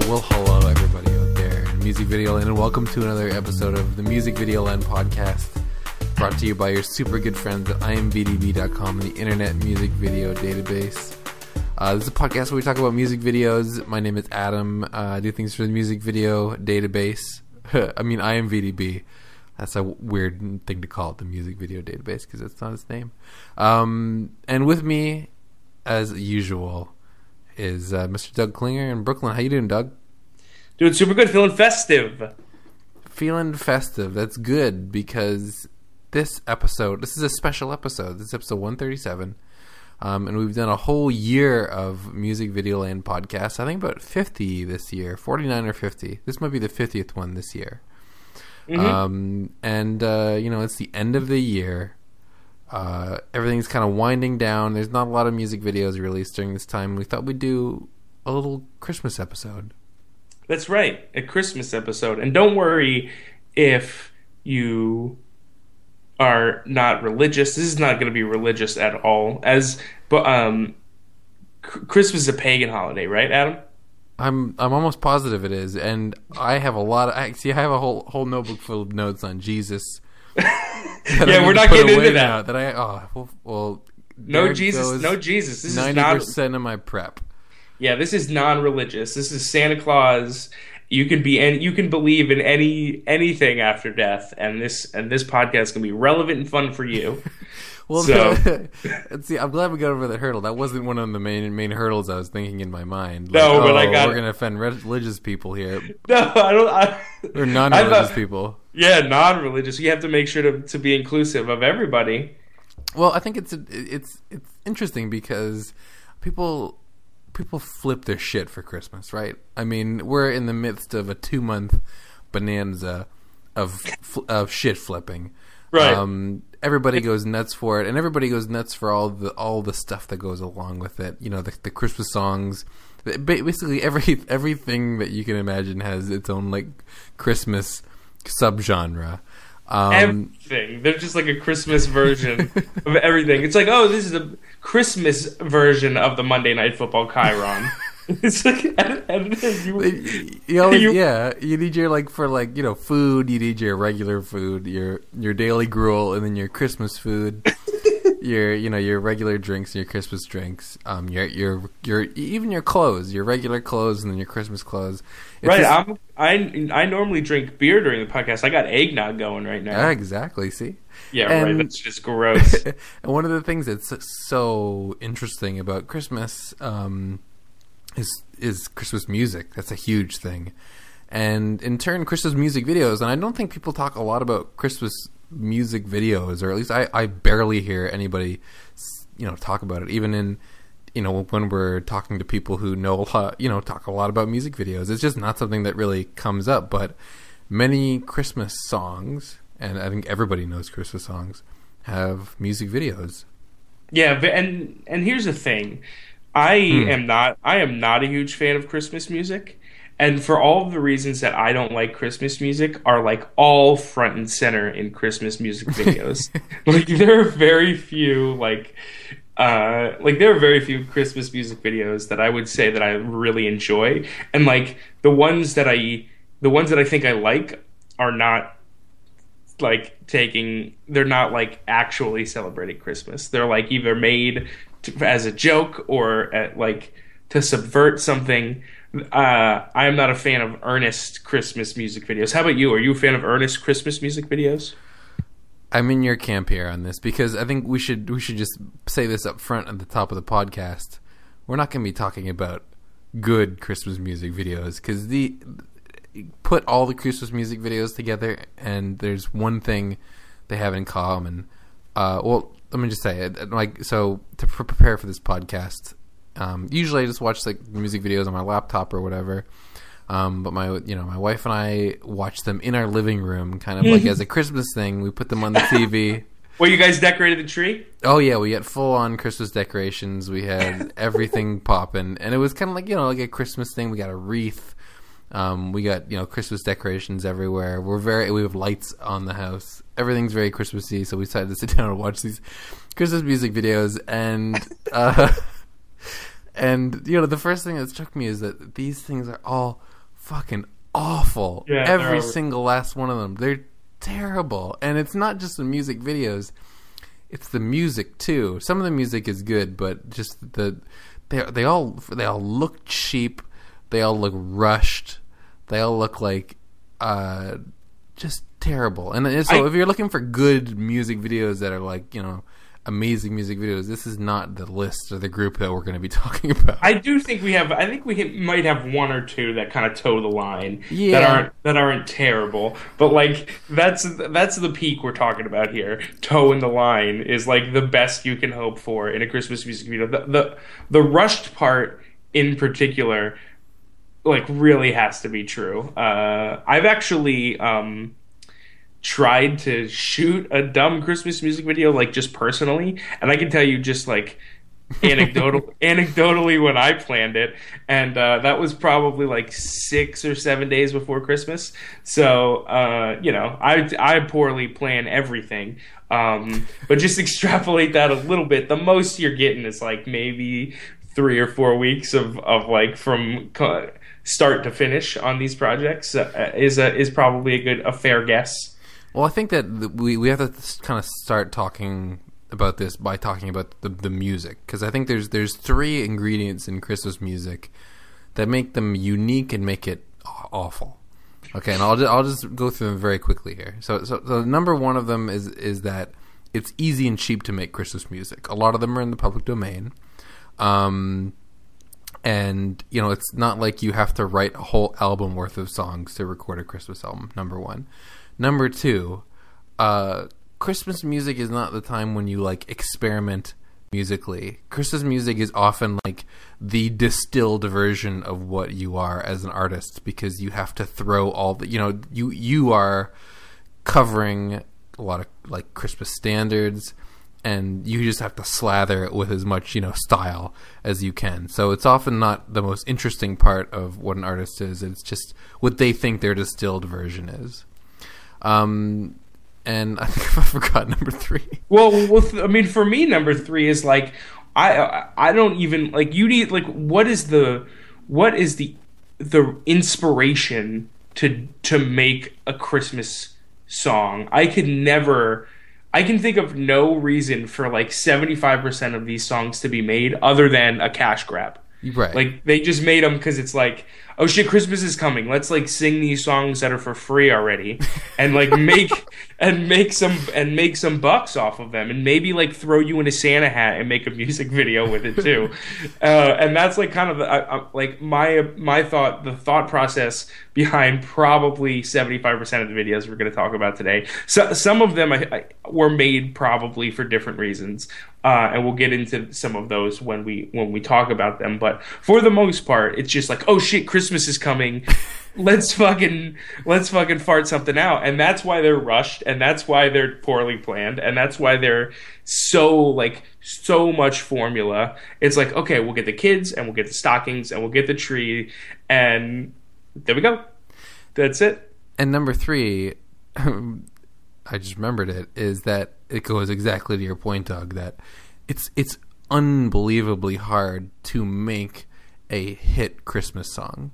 Well, hello everybody out there in Music Video Land, and welcome to another episode of the Music Video Land podcast, brought to you by your super good friends at imvdb.com, the Internet Music Video Database. This is a podcast where we talk about music videos. My name is Adam. I do things for the Music Video Database. I mean, IMVDB. That's a weird thing to call it, the Music Video Database, because it's not its name. And with me, as usual, is Mr. Doug Klinger in Brooklyn. How you doing, Doug? Doing super good. Feeling festive. Feeling festive. That's good, because this is a special episode. This is episode 137. And we've done a whole year of Music Video Land podcasts. I think about 50 this year. 49 or 50. This might be the 50th one this year. Mm-hmm. It's the end of the year. Everything's kind of winding down. There's not a lot of music videos released during this time. We thought we'd do a little Christmas episode. That's right, a Christmas episode. And don't worry if you are not religious. This is not going to be religious at all. Christmas is a pagan holiday, right, Adam? I'm almost positive it is, and I have a whole notebook full of notes on Jesus. Yeah, we're not getting into that. No Jesus. This is 90% of my prep. Yeah, this is non-religious. This is Santa Claus. You can believe in anything after death, and this podcast can be relevant and fun for you. Well, so. See, I'm glad we got over the hurdle. That wasn't one of the main hurdles I was thinking in my mind. No, but I got. We're going to offend religious people here. No, I don't. Or non-religious people. Yeah, non-religious. You have to make sure to be inclusive of everybody. Well, I think it's interesting because people flip their shit for Christmas, right? I mean, we're in the midst of a 2-month bonanza of shit flipping. Right. Everybody goes nuts for it, and everybody goes nuts for all the stuff that goes along with it. You know, the Christmas songs. Basically, everything that you can imagine has its own like Christmas subgenre. Everything. They're just like a Christmas version of everything. It's like, oh, this is a Christmas version of the Monday Night Football Chiron. It's like, you need your food. You need your regular food, your daily gruel, and then your Christmas food, your regular drinks and your Christmas drinks. Your even your clothes, your regular clothes, and then your Christmas clothes. I normally drink beer during the podcast. I got eggnog going right now. Yeah, exactly. See. Yeah, right. That's just gross. And one of the things that's so interesting about Christmas, is Christmas music. That's a huge thing. And in turn, Christmas music videos. And I don't think people talk a lot about Christmas music videos, or at least I barely hear anybody, talk about it. Even in, when we're talking to people who know a lot, talk a lot about music videos. It's just not something that really comes up. But many Christmas songs, and I think everybody knows Christmas songs, have music videos. Yeah, and here's the thing. I am not a huge fan of Christmas music, and for all of the reasons that I don't like Christmas music are like all front and center in Christmas music videos. There are very few Christmas music videos that I would say that I really enjoy, and like the ones that I think I like are not they're not like actually celebrating Christmas. They're like either made as a joke or to subvert something. I am not a fan of earnest Christmas music videos. How about you? Are you a fan of earnest Christmas music videos? I'm in your camp here on this, because I think we should just say this up front at the top of the podcast. We're not going to be talking about good Christmas music videos, because put all the Christmas music videos together, and there's one thing they have in common. Let me just say it. So to prepare for this podcast, usually I just watch music videos on my laptop or whatever. But my wife and I watch them in our living room, kind of like as a Christmas thing. We put them on the TV. Well, you guys decorated the tree? Oh yeah, we had full on Christmas decorations. We had everything popping, and it was kind of like like a Christmas thing. We got a wreath. We got Christmas decorations everywhere. We have lights on the house. Everything's very Christmassy, so we decided to sit down and watch these Christmas music videos. And the first thing that struck me is that these things are all fucking awful. Yeah, Every single last one of them. They're terrible. And it's not just the music videos, it's the music too. Some of the music is good, but just they all look cheap. They all look rushed. They all look like just terrible. And so if you're looking for good music videos that are like, you know, amazing music videos, this is not the list or the group that we're going to be talking about. I think we might have one or two that kind of toe the line, that aren't terrible, but like that's the peak we're talking about here. Toeing the line is like the best you can hope for in a Christmas music video. The rushed part in particular, like, really has to be true. I've actually tried to shoot a dumb Christmas music video, like, just personally, and I can tell you just like anecdotally when I planned it, and that was probably like 6 or 7 days before Christmas. So you know, I poorly plan everything, but just extrapolate that a little bit. The most you're getting is like maybe 3 or 4 weeks of like from start to finish on these projects is probably a fair guess. Well, I think that we have to kind of start talking about this by talking about the music, because I think there's 3 ingredients in Christmas music that make them unique and make it awful. Okay, and I'll just go through them very quickly here. So number one of them is that it's easy and cheap to make Christmas music. A lot of them are in the public domain. And, you know, it's not like you have to write a whole album worth of songs to record a Christmas album, number one. Number two, Christmas music is not the time when you, like, experiment musically. Christmas music is often, like, the distilled version of what you are as an artist, because you have to throw all the, you know, you are covering a lot of, like, Christmas standards, and you just have to slather it with as much, you know, style as you can. So it's often not the most interesting part of what an artist is. It's just what they think their distilled version is. And I think I forgot number 3. Well, I mean, for me, number 3 is like, I don't even, like, you need, like, what is the inspiration to make a Christmas song? I can think of no reason for like 75% of these songs to be made other than a cash grab. Right. Like, they just made them because it's like, oh shit, Christmas is coming. Let's like sing these songs that are for free already, and like make some bucks off of them, and maybe like throw you in a Santa hat and make a music video with it too. And that's like kind of like my thought process behind probably 75% of the videos we're going to talk about today. So some of them were made probably for different reasons. And we'll get into some of those when we talk about them. But for the most part, it's just like, oh shit, Christmas is coming. Let's fucking fart something out. And that's why they're rushed, and that's why they're poorly planned, and that's why they're so much formula. It's like, okay, we'll get the kids, and we'll get the stockings, and we'll get the tree, and there we go. That's it. And number 3, I just remembered it, is that it goes exactly to your point, Doug, that it's unbelievably hard to make a hit Christmas song,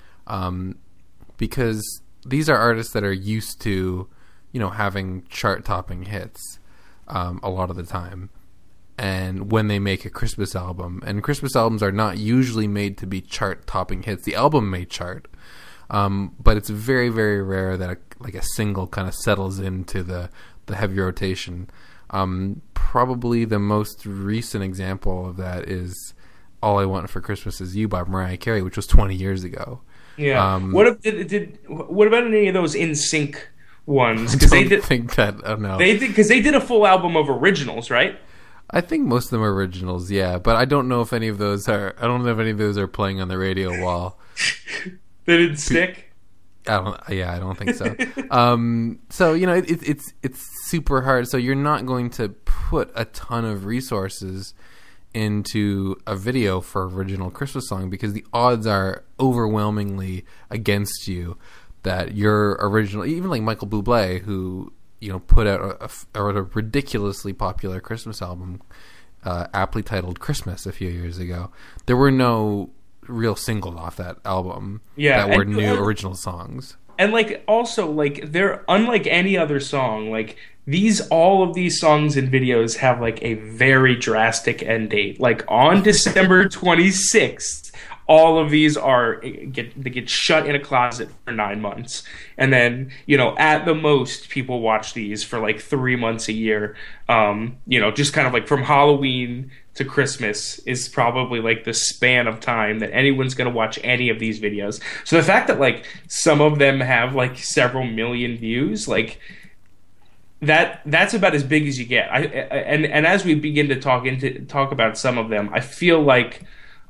because these are artists that are used to, you know, having chart-topping hits a lot of the time. And when they make a Christmas album, and Christmas albums are not usually made to be chart-topping hits. The album may chart, but it's very, very rare that a single kind of settles into the heavy rotation. Probably the most recent example of that is "All I Want for Christmas Is You" by Mariah Carey, which was 20 years ago. Yeah. What about any of those NSYNC ones? I don't think that. Oh no. They did a full album of originals, right? I think most of them are originals, yeah, but I don't know if any of those are. I don't know if any of those are playing on the radio while they didn't stick. I don't think so. So, you know, it's super hard. So you're not going to put a ton of resources into a video for original Christmas song, because the odds are overwhelmingly against you that your original, even like Michael Bublé, who, you know, put out a ridiculously popular Christmas album, aptly titled Christmas, a few years ago. There were no real single off that album. Yeah, that were new original songs. And like also like they're unlike any other song. Like all of these songs and videos have like a very drastic end date. Like on December 26th, all of these get shut in a closet for 9 months, and then at the most people watch these for like 3 months a year. Just kind of like from Halloween to Christmas is probably like the span of time that anyone's going to watch any of these videos. So the fact that like some of them have like several million views, like that's about as big as you get. And as we begin to talk about some of them, I feel like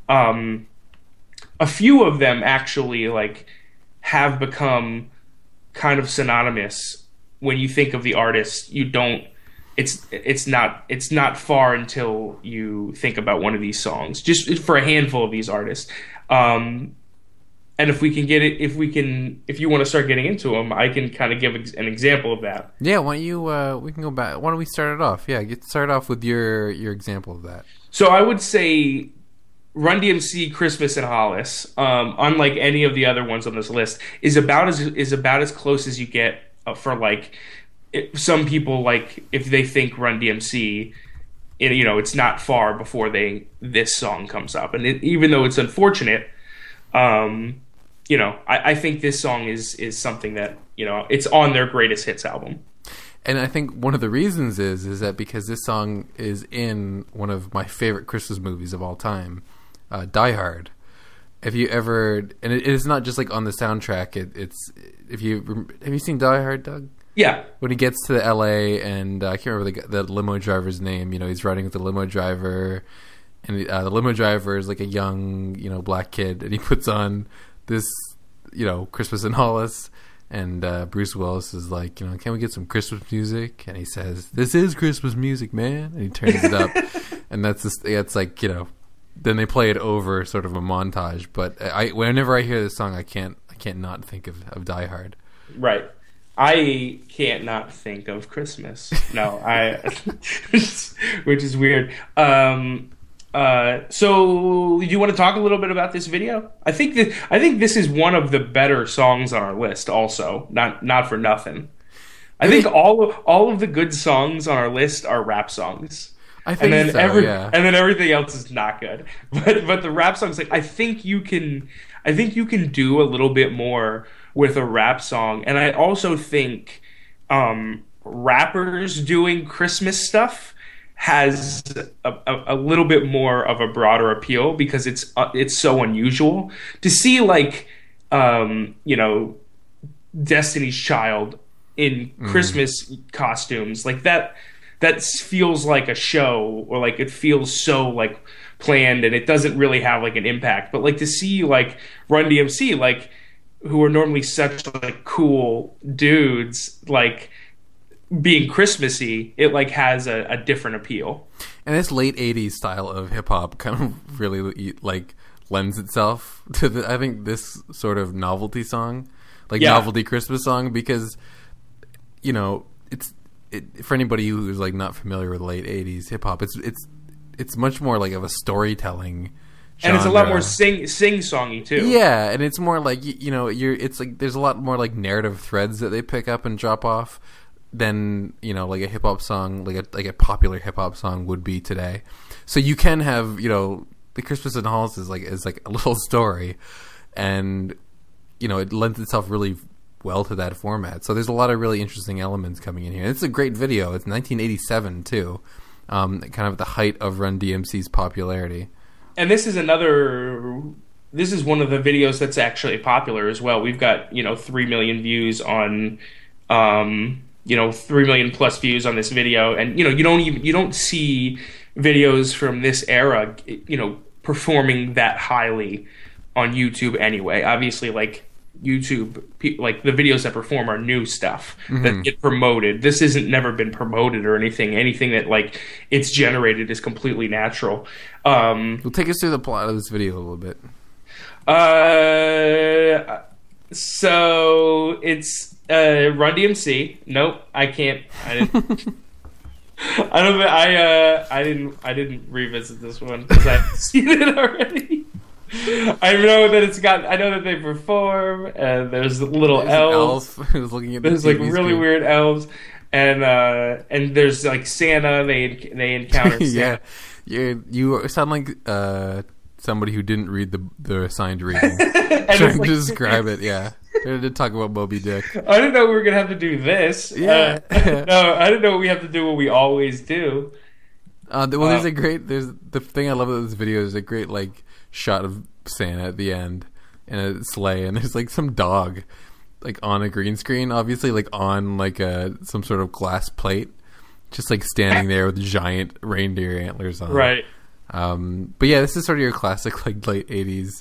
a few of them actually like have become kind of synonymous. When you think of the artist, it's not far until you think about one of these songs, just for a handful of these artists. And if you want to start getting into them, I can kind of give an example of that. Yeah, why don't you, we can go back. Why don't we start it off? Yeah, start off with your example of that. So I would say Run DMC, Christmas in Hollis, unlike any of the other ones on this list, is about as close as you get for like, some people, like if they think Run DMC, it's not far before this song comes up, and even though it's unfortunate, I think this song is something that it's on their greatest hits album. And I think one of the reasons is that because this song is in one of my favorite Christmas movies of all time, Die Hard. Have you it is not just like on the soundtrack. Have you seen Die Hard, Doug? Yeah. When he gets to LA and I can't remember the limo driver's name. He's riding with the limo driver, and the limo driver is like a young, black kid, and he puts on this, Christmas in Hollis, and Bruce Willis is like, can we get some Christmas music? And he says, "This is Christmas music, man," and he turns it up, and it's like, then they play it over, sort of a montage. But whenever I hear this song, I can't not think of Die Hard. Right. I can't not think of Christmas. No, which is weird. So do you want to talk a little bit about this video? I think this is one of the better songs on our list. Also, not for nothing. I think all of the good songs on our list are rap songs. I think and then everything else is not good. But the rap songs, like I think you can do a little bit more with a rap song, and I also think rappers doing Christmas stuff has a little bit more of a broader appeal because it's so unusual to see, like Destiny's Child in Christmas costumes like that. That feels like a show, or like it feels so like planned, and it doesn't really have like an impact. But like to see like Run DMC, like who are normally such like cool dudes, like being Christmassy, it like has a different appeal. And this late 80s style of hip hop kind of really like lends itself to I think this sort of novelty song, like novelty Christmas song, because for anybody who's like not familiar with late 80s hip hop, it's much more like of a storytelling genre. And it's a lot more sing-songy too. Yeah, and it's more like it's like there's a lot more like narrative threads that they pick up and drop off than like a hip hop song, like a popular hip hop song would be today. So you can have the Christmas in Hollis is like a little story, and it lends itself really well to that format. So there's a lot of really interesting elements coming in here. It's a great video. It's 1987 too, kind of at the height of Run DMC's popularity. And this is one of the videos that's actually popular as well. We've got 3 million views on 3 million plus views on this video, and you don't see videos from this era performing that highly on YouTube anyway. Obviously, like YouTube, like the videos that perform are new stuff that get promoted. This isn't never been promoted or anything. Anything that like it's generated is completely natural. Well, take us through the plot of this video a little bit. So it's Run DMC. Nope, I can't. I didn't. I didn't revisit this one because I've seen it already. I know that they perform, and there's little There's an elves. elf who's looking at the There's like TV really screen. weird elves, and there's like Santa. They encounter Yeah, Santa. you sound like somebody who didn't read the assigned reading. And it's Trying like, to describe it, yeah. Trying to talk about Moby Dick. I didn't know we were gonna have to do this. Yeah. No, I didn't know we have to do what we always do. Well, there's the thing I love about this video is a great like shot of Santa at the end in a sleigh, and there's like some dog like on a green screen, obviously like on like some sort of glass plate, just like standing there with giant reindeer antlers on. Right. But yeah, this is sort of your classic like late '80s,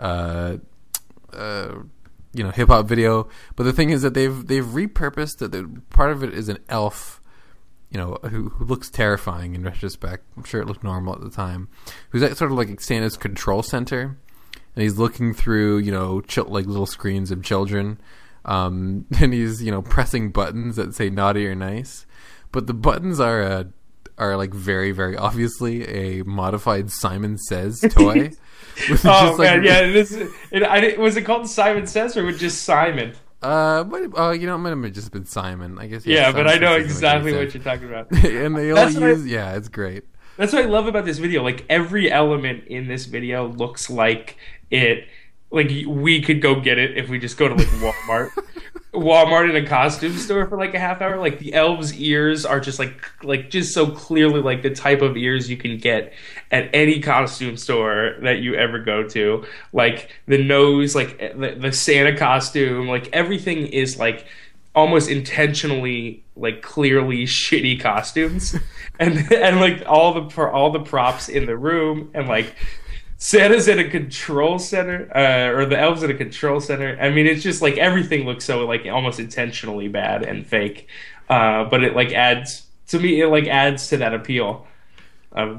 hip hop video. But the thing is that they've repurposed it. Part of it is an elf, who looks terrifying in retrospect. I'm sure it looked normal at the time. Who's at sort of like Santa's control center, and he's looking through, like little screens of children, and he's pressing buttons that say naughty or nice, but the buttons are like very very obviously a modified Simon Says toy. Oh man, yeah. Was it called Simon Says or just Simon? It might have just been Simon, I guess. Yeah, but I know Simon Says exactly like what you're talking about. and they all yeah, it's great. That's what I love about this video. Like every element in this video looks like it. Like we could go get it if we just go to like Walmart in a costume store for like a half hour. Like the elves' ears are just just so clearly like the type of ears you can get at any costume store that you ever go to. Like the nose, like the Santa costume, like everything is like almost intentionally like clearly shitty costumes, and like all the props in the room, and like Santa's in a control center, or the elves in a control center. I mean, it's just like everything looks so like almost intentionally bad and fake, but it like adds to me. It like adds to that appeal of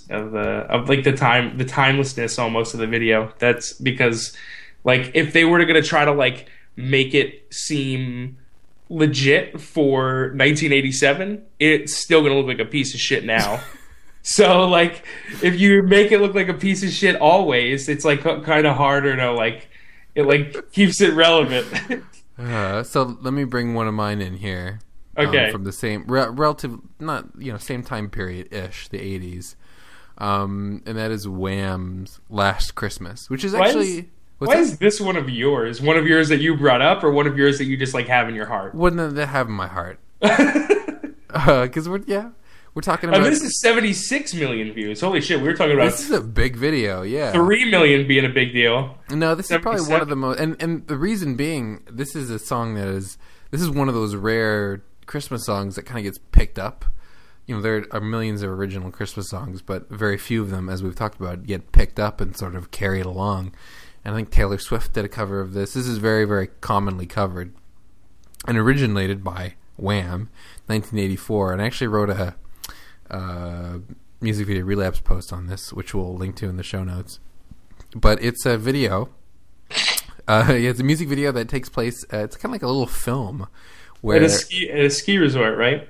the timelessness almost of the video. That's because like if they were gonna try to like make it seem legit for 1987, it's still gonna look like a piece of shit now. So, like, if you make it look like a piece of shit always, it's, like, kind of harder to, like, it, like, keeps it relevant. So, let me bring one of mine in here. Okay. From the same, relative, not, same time period-ish, the 80s. And that is Wham's Last Christmas, which is actually... Why is this one of yours? One of yours that you brought up, or one of yours that you just, like, have in your heart? One that I have in my heart. Because we're talking about... this is 76 million views. Holy shit, we were talking about... This is a big video, yeah. 3 million being a big deal. No, this is probably one of the most... And the reason being, this is a song that is... This is one of those rare Christmas songs that kind of gets picked up. There are millions of original Christmas songs, but very few of them, as we've talked about, get picked up and sort of carried along. And I think Taylor Swift did a cover of this. This is very, very commonly covered. And originated by Wham! 1984. And I actually wrote a music video relapse post on this, which we'll link to in the show notes. But it's a video. It's a music video that takes place. It's kind of like a little film where at a ski resort, right?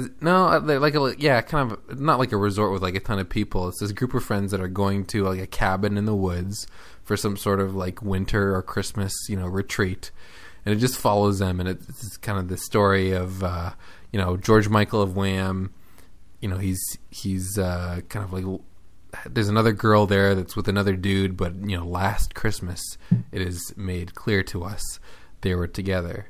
Kind of not like a resort with like a ton of people. It's this group of friends that are going to like a cabin in the woods for some sort of like winter or Christmas, retreat, and it just follows them. And it's kind of the story of George Michael of Wham. He's kind of like, there's another girl there that's with another dude, but last Christmas it is made clear to us they were together.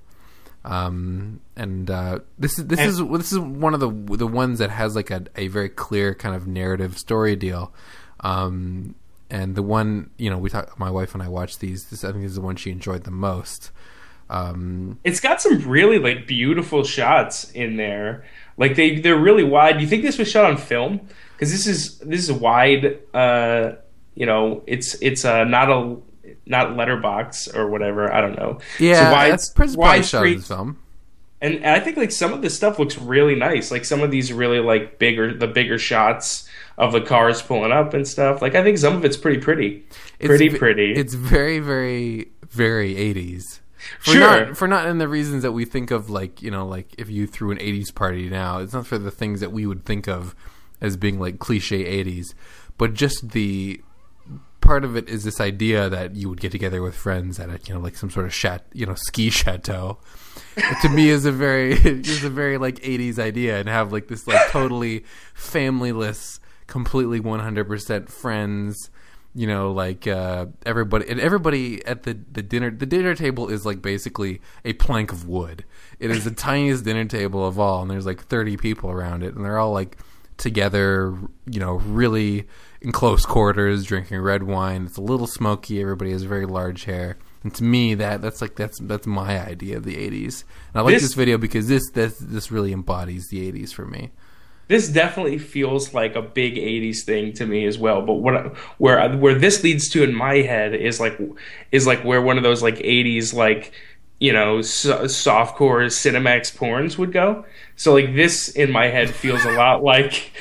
This is one of the ones that has like a very clear kind of narrative story deal. And the one my wife and I watched these. I think this is the one she enjoyed the most. It's got some really like beautiful shots in there. Like they're really wide. Do you think this was shot on film? Because this is wide. It's not letterbox or whatever. I don't know. Yeah, that's wide shot in film. And I think like some of this stuff looks really nice. Like some of these really like bigger shots of the cars pulling up and stuff. Like I think some of it's pretty. Pretty. It's very, very, very 80s. For not in the reasons that we think of, like like if you threw an 80s party now, it's not for the things that we would think of as being like cliche 80s, but just the part of it is this idea that you would get together with friends at a, like some sort of ski chateau. To me is a very like 80s idea, and have like this like totally familyless, completely 100% friends, like everybody at the dinner table is like basically a plank of wood. It is the tiniest dinner table of all, and there's like 30 people around it, and they're all like together, really in close quarters, drinking red wine. It's a little smoky. Everybody has very large hair. And to me, that's my idea of the 80s. And I like this video because this really embodies the 80s for me. This definitely feels like a big 80s thing to me as well. But where this leads to in my head is like where one of those like 80s like softcore Cinemax porns would go. So like this in my head feels a lot like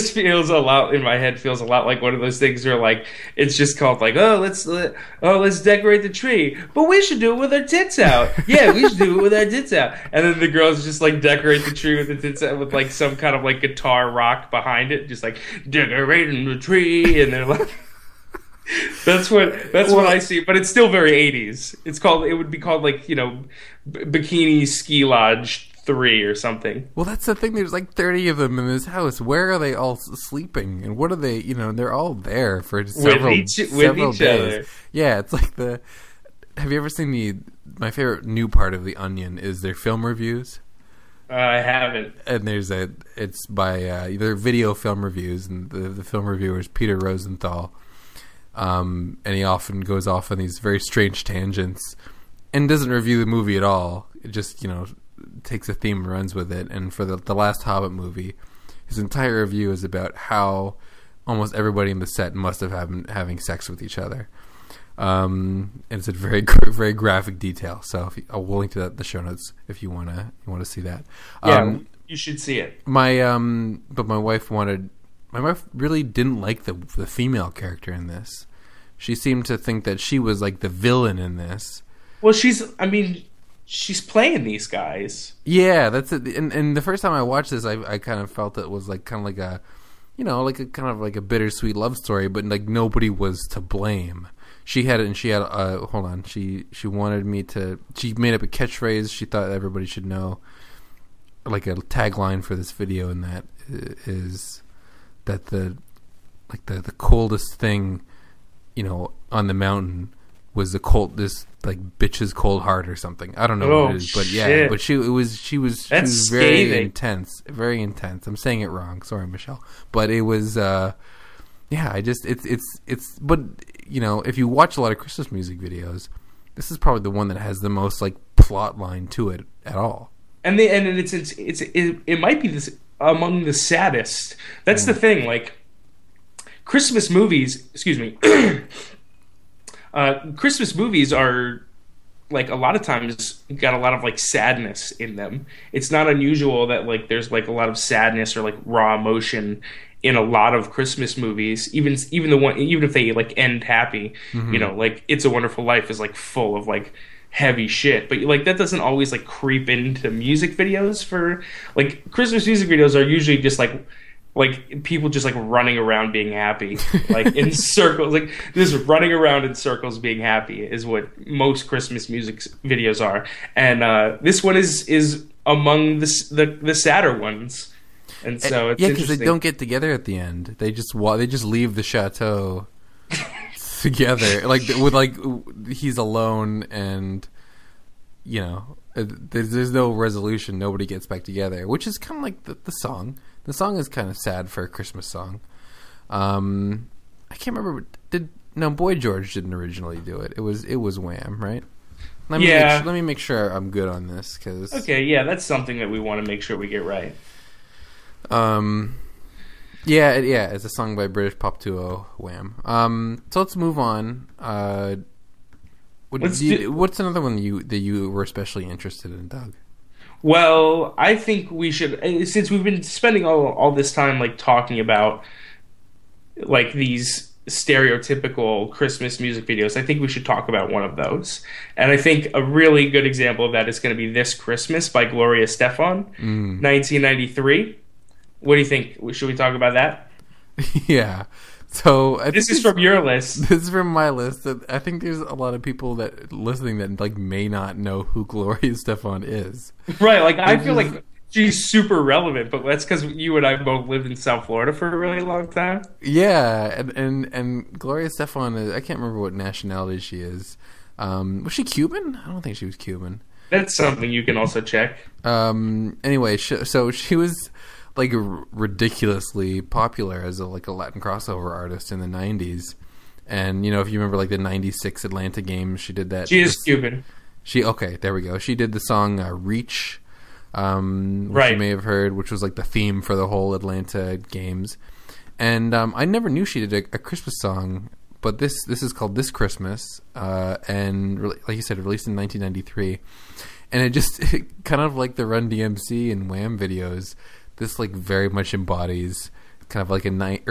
one of those things where like it's just called like let's decorate the tree, but we should do it with our tits out. Yeah, we should do it with our tits out. And then the girls just like decorate the tree with the tits out with like some kind of like guitar rock behind it, just like decorating the tree, and they're like. That's what I see, but it's still very 80s. It would be called like, Bikini Ski Lodge 3 or something. Well, that's the thing. There's like 30 of them in this house. Where are they all sleeping? And what are they, they're all there for several days. Other. Yeah, it's like have you ever seen my favorite new part of The Onion is their film reviews? I haven't. And it's by, they're video film reviews, and the film reviewer is Peter Rosenthal. And he often goes off on these very strange tangents and doesn't review the movie at all. It just, takes a theme and runs with it. And for the last Hobbit movie, his entire review is about how almost everybody in the set must have having sex with each other. And it's a very, very graphic detail. So I'll link to the show notes if you want to see that. Yeah, you should see it. But my wife really didn't like the female character in this. She seemed to think that she was like the villain in this. Well, she's playing these guys. Yeah, that's it. And the first time I watched this, I kind of felt it was like kind of like a, like a kind of like a bittersweet love story, but like nobody was to blame. She had hold on. She wanted me to. She made up a catchphrase she thought everybody should know, like a tagline for this video, and that is that the coldest thing, on the mountain was this like bitch's cold heart or something. I don't know what it is, but yeah, but she was very intense, very intense. I'm saying it wrong. Sorry, Michelle. But it was but if you watch a lot of Christmas music videos, this is probably the one that has the most like plot line to it at all. And it might be this among the saddest. That's the thing, like Christmas movies, Christmas movies are like a lot of times got a lot of like sadness in them. It's not unusual that like there's like a lot of sadness or like raw emotion in a lot of Christmas movies, even if they like end happy. Mm-hmm. Like It's a Wonderful Life is like full of like heavy shit, but like that doesn't always like creep into music videos. For like Christmas music videos are usually just like people just like running around being happy, like in circles, like just running around in circles being happy is what most Christmas music videos are. And this one is among the sadder ones. And so it's because they don't get together at the end. They just leave the chateau together, like with like he's alone, and there's no resolution. Nobody gets back together, which is kind of like the song. The song is kind of sad for a Christmas song. I can't remember. Boy George didn't originally do it. It was Wham, right? Let me make sure I'm good on this, because that's something that we want to make sure we get right. It's a song by British pop duo Wham. So let's move on. What's another one that you were especially interested in, Doug? Well, I think we should, since we've been spending all this time like talking about like these stereotypical Christmas music videos, I think we should talk about one of those. And I think a really good example of that is going to be This Christmas by Gloria Estefan, 1993. What do you think? Should we talk about that? Yeah. So this is from your list. This is from my list. I think there's a lot of people that listening that like may not know who Gloria Estefan is. Right, like I feel like she's super relevant, but that's because you and I both lived in South Florida for a really long time. Yeah, and Gloria Estefan is, I can't remember what nationality she is. Was she Cuban? I don't think she was Cuban. That's something you can also check. Anyway, so she was like ridiculously popular as a Latin crossover artist in the 90s. And you know, if you remember like the 96 Atlanta games, she did that. She is Cuban. Okay, there we go. She did the song Reach, which right. you may have heard, which was like the theme for the whole Atlanta games. And I never knew she did a Christmas song, but this is called This Christmas, and like you said, released in 1993. And it kind of like the Run DMC and Wham videos. This like very much embodies kind of like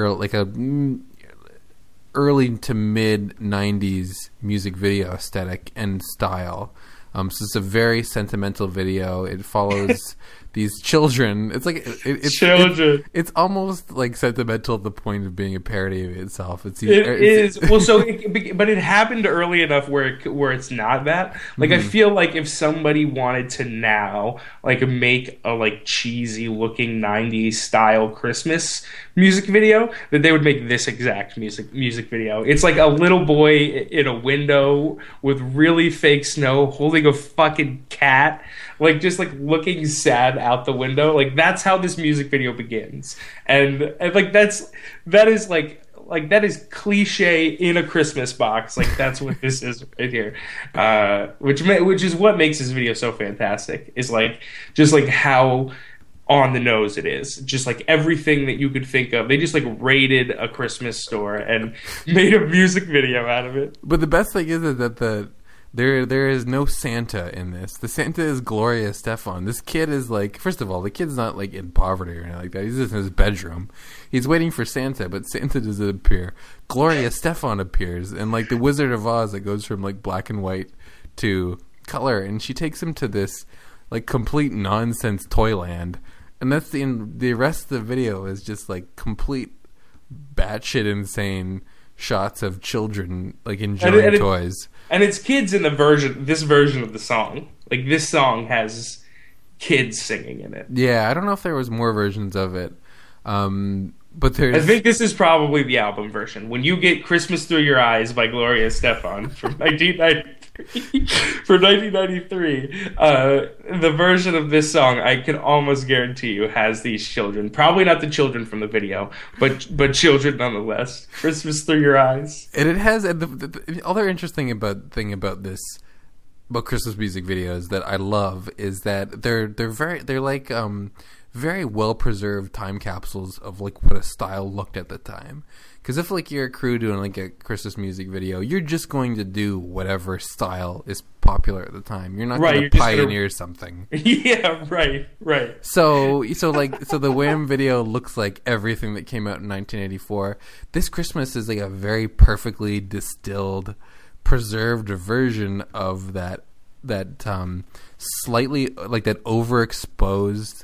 a early to mid 90s music video aesthetic and style. So it's a very sentimental video. It follows these children. It's like it's children. It's almost like sentimental to the point of being a parody of itself. It is well. So, but it happened early enough where it's not that. Like I feel like if somebody wanted to now like make a like cheesy looking 90s style Christmas music video, that they would make this exact music video. It's like a little boy in a window with really fake snow holding a fucking cat, like just like looking sad out the window. Like that's how this music video begins, and like that is cliche in a Christmas box. Like that's what this is right here, which is what makes this video so fantastic. Is like just like how on the nose it is, just like everything that you could think of. They just like raided a Christmas store and made a music video out of it. But the best thing is that there is no Santa in this. The Santa is Gloria Estefan. This kid is like, first of all, the kid's not like in poverty or anything like that. He's just in his bedroom. He's waiting for Santa, but Santa doesn't appear. Gloria Estefan appears, and like the Wizard of Oz, it goes from like black and white to color, and she takes him to this like complete nonsense toyland. And that's the rest of the video is just like complete batshit insane shots of children like enjoying toys. And it's kids in this version of the song. Like this song has kids singing in it. Yeah, I don't know if there was more versions of it. But I think this is probably the album version. When you get Christmas Through Your Eyes by Gloria Estefan from 1993, the version of this song I can almost guarantee you has these children. Probably not the children from the video, but children nonetheless. Christmas Through Your Eyes. And it has the other interesting thing about Christmas music videos that I love is that they're like very well preserved time capsules of like what a style looked at the time. Because if like you're a crew doing like a Christmas music video, you're just going to do whatever style is popular at the time. You're not going to pioneer something. Yeah, right. So the Wham video looks like everything that came out in 1984. This Christmas is like a very perfectly distilled, preserved version of that slightly like that overexposed,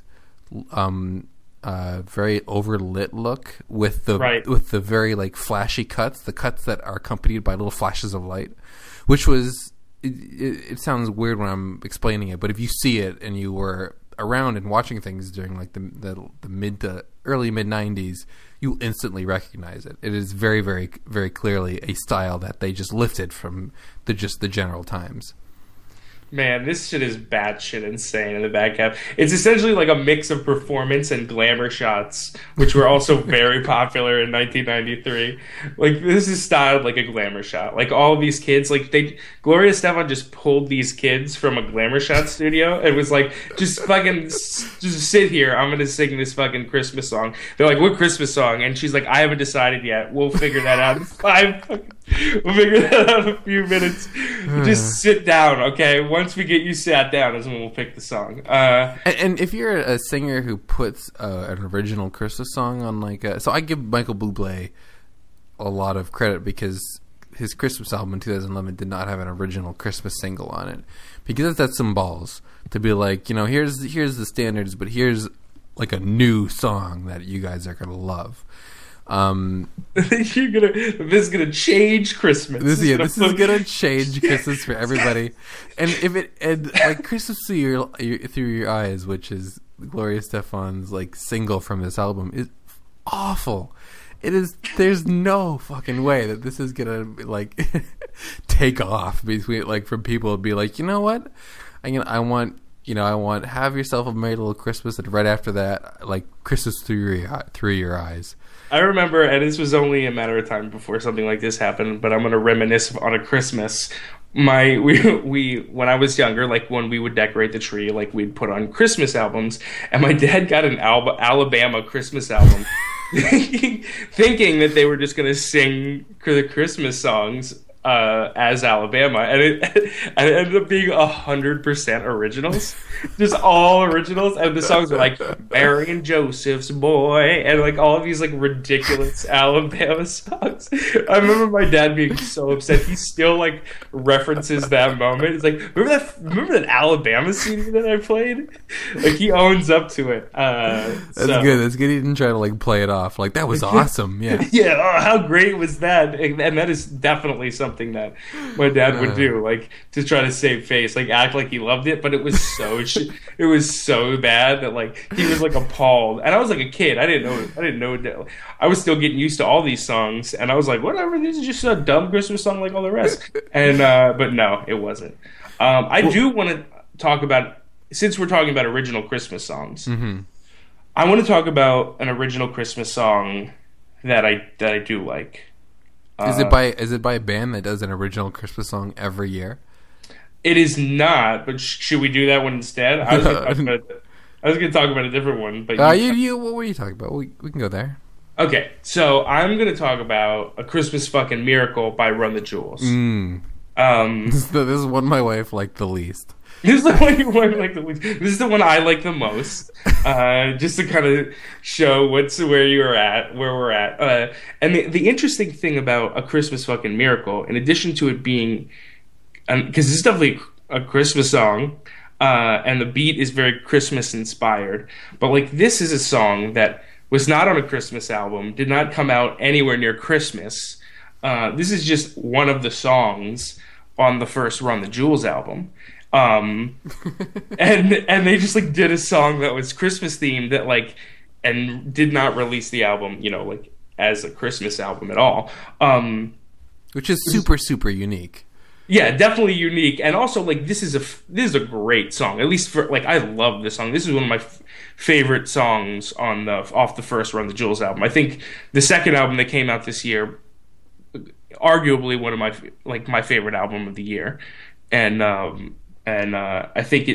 very overlit look with the very like flashy cuts, the cuts that are accompanied by little flashes of light, which was it sounds weird when I'm explaining it, but if you see it and you were around and watching things during like the mid to early mid 90s, you instantly recognize it. It is very, very, very clearly a style that they just lifted from the general times. Man, this shit is batshit insane in the back half. It's essentially like a mix of performance and glamour shots, which were also very popular in 1993. Like, this is styled like a glamour shot. Like, all of these kids, like, Gloria Estefan just pulled these kids from a glamour shot studio and was like, just sit here. I'm going to sing this fucking Christmas song. They're like, what Christmas song? And she's like, I haven't decided yet. We'll figure that out in we'll figure that out in a few minutes. Just sit down, okay? Once we get you sat down is when we'll pick the song. And if you're a singer who puts an original Christmas song on like so I give Michael Bublé a lot of credit because his Christmas album in 2011 did not have an original Christmas single on it, because that's some balls to be like, you know, here's the standards, but here's like a new song that you guys are gonna love. This is gonna change Christmas. This is gonna change Christmas for everybody. And if it like Christmas through your eyes, which is Gloria Stefan's like single from this album, is awful. It is. There's no fucking way that this is gonna like take off between like from people to be like, you know what, I want Have Yourself a Merry Little Christmas, and right after that, like Christmas through your eyes. I remember, and this was only a matter of time before something like this happened, but I'm going to reminisce on a Christmas. We when I was younger, like when we would decorate the tree, like we'd put on Christmas albums, and my dad got an Alabama Christmas album, thinking that they were just going to sing the Christmas songs as Alabama, and it ended up being 100% originals, just all originals, and the songs were like Mary and Joseph's Boy, and like all of these like ridiculous Alabama songs. I remember my dad being so upset. He still like references that moment. He's like, remember that Alabama CD that I played? Like he owns up to it. That's good. That's good. He didn't try to like play it off. Like that was awesome. Yeah. Yeah. Oh, how great was that? And that is definitely something that my dad would do, like to try to save face, like act like he loved it, but it was so it was so bad that like he was like appalled. And I was like a kid. I didn't know. I was still getting used to all these songs, and I was like, whatever. This is just a dumb Christmas song like all the rest. And but no, it wasn't. I do want to talk about, since we're talking about original Christmas songs. Mm-hmm. I want to talk about an original Christmas song that I do like. Is it by a band that does an original Christmas song every year? It is not, but should we do that one instead? I was going to talk about a different one, but what were you talking about? We can go there. Okay, so I'm going to talk about A Christmas Fucking Miracle by Run the Jewels. This is one my wife liked the least. This is the one you want like the least. This is the one I like the most. Just to kind of show where we're at. And the interesting thing about A Christmas Fucking Miracle, in addition to it being, because this is definitely a Christmas song, and the beat is very Christmas inspired, but like this is a song that was not on a Christmas album, did not come out anywhere near Christmas. This is just one of the songs on the first Run the Jewels album. And they just like did a song that was Christmas themed that like, and did not release the album, like as a Christmas album at all. Which is super, super unique. Yeah, definitely unique. And also like, this is a great song, at least for like, I love this song. This is one of my favorite songs off the first Run the Jewels album. I think the second album that came out this year, arguably one of my favorite album of the year. And I think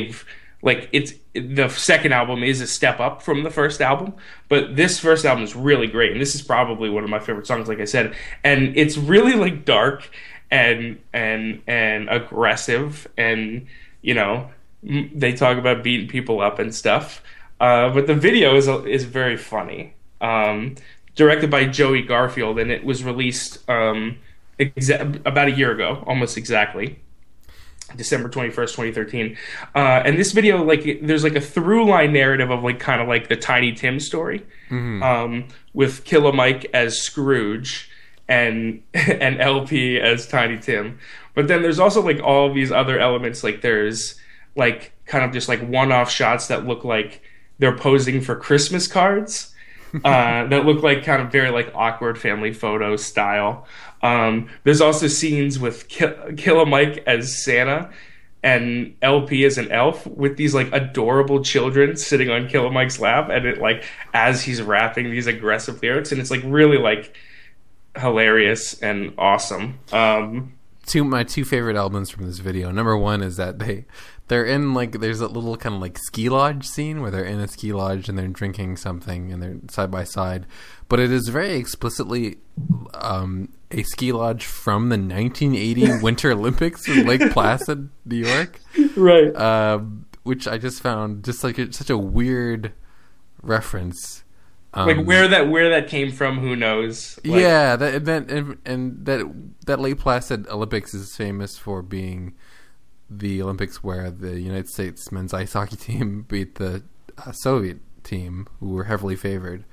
the second album is a step up from the first album, but this first album is really great, and this is probably one of my favorite songs, like I said. And it's really like dark and aggressive, and they talk about beating people up and stuff. But the video is very funny. Directed by Joey Garfield, and it was released about a year ago, almost exactly. December 21st, 2013. And this video, like, there's like a through line narrative of like kind of like the Tiny Tim story, with Killer Mike as Scrooge and LP as Tiny Tim. But then there's also like all of these other elements, like there's like kind of just like one-off shots that look like they're posing for Christmas cards. That look like kind of very like awkward family photo style. There's also scenes with Killer Mike as Santa and LP as an elf with these like adorable children sitting on Killer Mike's lap, and it like as he's rapping these aggressive lyrics, and it's like really like hilarious and awesome. My two favorite elements from this video. Number one is that they're in like, there's a little kind of like ski lodge scene where they're in a ski lodge and they're drinking something and they're side by side, but it is very explicitly a ski lodge from the 1980 Winter Olympics in Lake Placid, New York, right? Which I just found just like such a weird reference. Like where that came from, who knows? Like, yeah, that Lake Placid Olympics is famous for being the Olympics where the United States men's ice hockey team beat the Soviet team, who were heavily favored.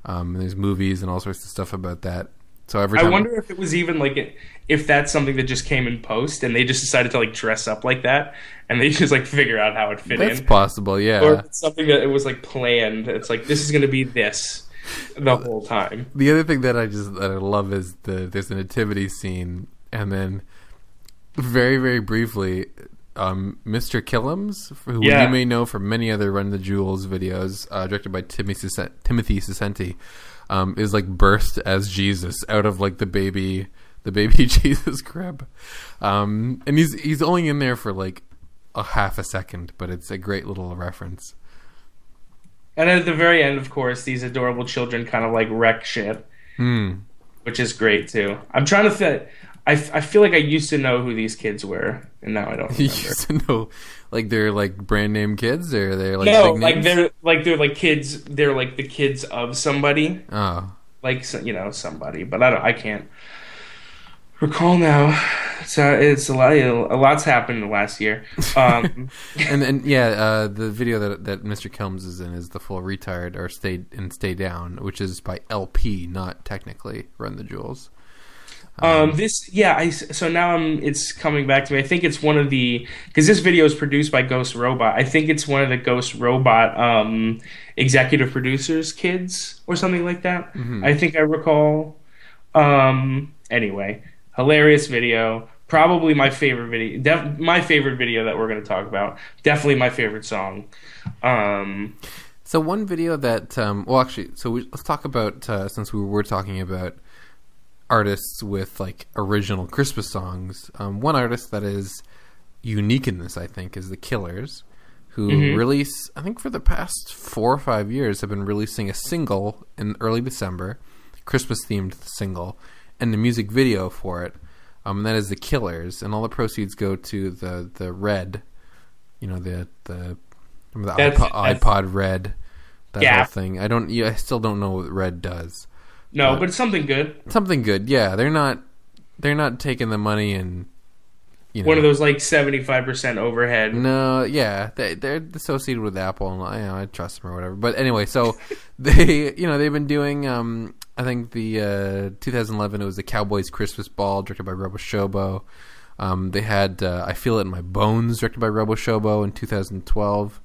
There's movies and all sorts of stuff about that. So I wonder if it was even like if that's something that just came in post and they just decided to like dress up like that and they just like figure out how it fit in. That's possible, yeah. Or it's something that it was like planned. It's like this is going to be this the whole time. The other thing that I love is there's a nativity scene, and then very, very briefly, Mr. Killams, who you may know from many other Run the Jewels videos, directed by Timothy Sicenti, is like burst as Jesus out of like the baby Jesus crib, and he's only in there for like a half a second, but it's a great little reference. And at the very end, of course, these adorable children kind of like wreck shit, which is great too. I'm trying to think. I feel like I used to know who these kids were, and now I don't remember. You used to know, like they're like brand name kids, or they're like no, big like names? they're like kids. They're like the kids of somebody. Oh, Like somebody, but I can't recall now. It's a lot's happened in the last year. and the video that Mr. Kilms is in is the full Retired or Stay Down, which is by LP, not technically Run the Jewels. So now it's coming back to me. I think it's one of because this video is produced by Ghost Robot. I think it's one of the Ghost Robot executive producers' kids or something like that. Mm-hmm. I think I recall. Anyway, hilarious video. Probably my favorite video. My favorite video that we're going to talk about. Definitely my favorite song. So one video that let's talk about since we were talking about artists with like original Christmas songs. One artist that is unique in this, I think, is the Killers, who release, I think for the past 4 or 5 years, have been releasing a single in early December, Christmas themed single, and the music video for it. And that is the Killers, and all the proceeds go to the Red, the iPod Red, that whole thing. I still don't know what Red does. No, but it's something good. Something good, yeah. They're not taking the money and one of those like 75% overhead. No, yeah, they're associated with Apple, and I trust them or whatever. But anyway, so they've been doing. I think the 2011 it was the Cowboys Christmas Ball directed by Robo Shobo. They had I Feel It in My Bones directed by Robo Shobo in 2012.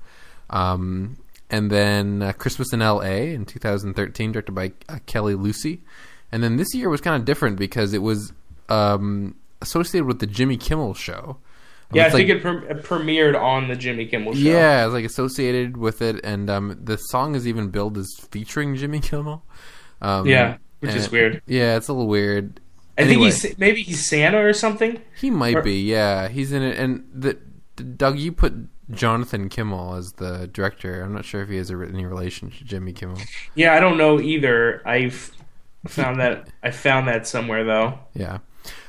And then Christmas in L.A. in 2013, directed by Kelly Lucy. And then this year was kind of different because it was associated with the Jimmy Kimmel Show. Yeah, I think it premiered on the Jimmy Kimmel Show. Yeah, it was like associated with it. And the song is even billed as featuring Jimmy Kimmel. Which is weird. Yeah, it's a little weird. I think maybe he's Santa or something? He might be, yeah. He's in it. And Doug, you put Jonathan Kimmel as the director. I'm not sure if he has any relation to Jimmy Kimmel. Yeah, I don't know either. I found that somewhere though. Yeah.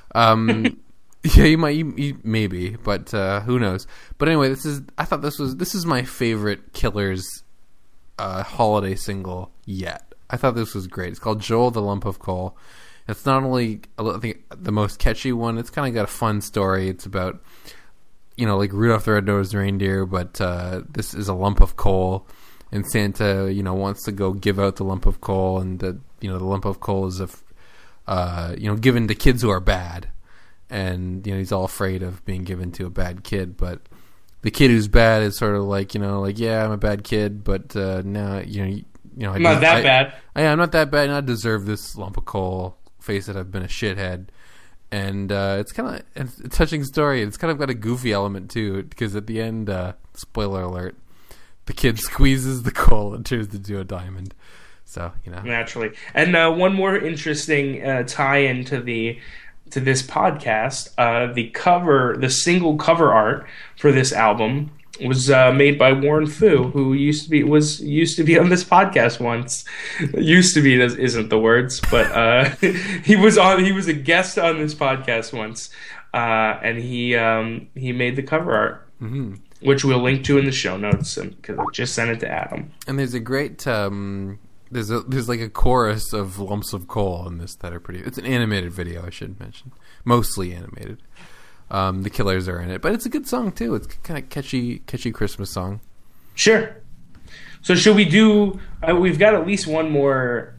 Yeah, he might, maybe, but who knows? But anyway, this is my favorite Killers holiday single yet. I thought this was great. It's called Joel the Lump of Coal. It's not only, I think, the most catchy one. It's kind of got a fun story. It's about like Rudolph the Red-Nosed Reindeer, but this is a lump of coal, and Santa, wants to go give out the lump of coal, and the lump of coal is given to kids who are bad, and he's all afraid of being given to a bad kid, but the kid who's bad is sort of like, yeah, I'm a bad kid, but now, I'm not that bad. I'm not that bad, and I deserve this lump of coal. Face it, I've been a shithead. And it's kind of a touching story. It's kind of got a goofy element too, because at the end, spoiler alert, the kid squeezes the coal and turns it into a diamond. So naturally. And one more interesting tie-in to this podcast: the single cover art for this album was made by Warren Fu, who used to be on this podcast once. Used to be isn't the words, but he was a guest on this podcast once, and he made the cover art, which we'll link to in the show notes, because I just sent it to Adam. And there's a great there's like a chorus of lumps of coal in this that are pretty. It's an animated video, I should mention, mostly animated. The Killers are in it, but it's a good song too. It's kind of catchy Christmas song. Sure. So should we do? We've got at least one more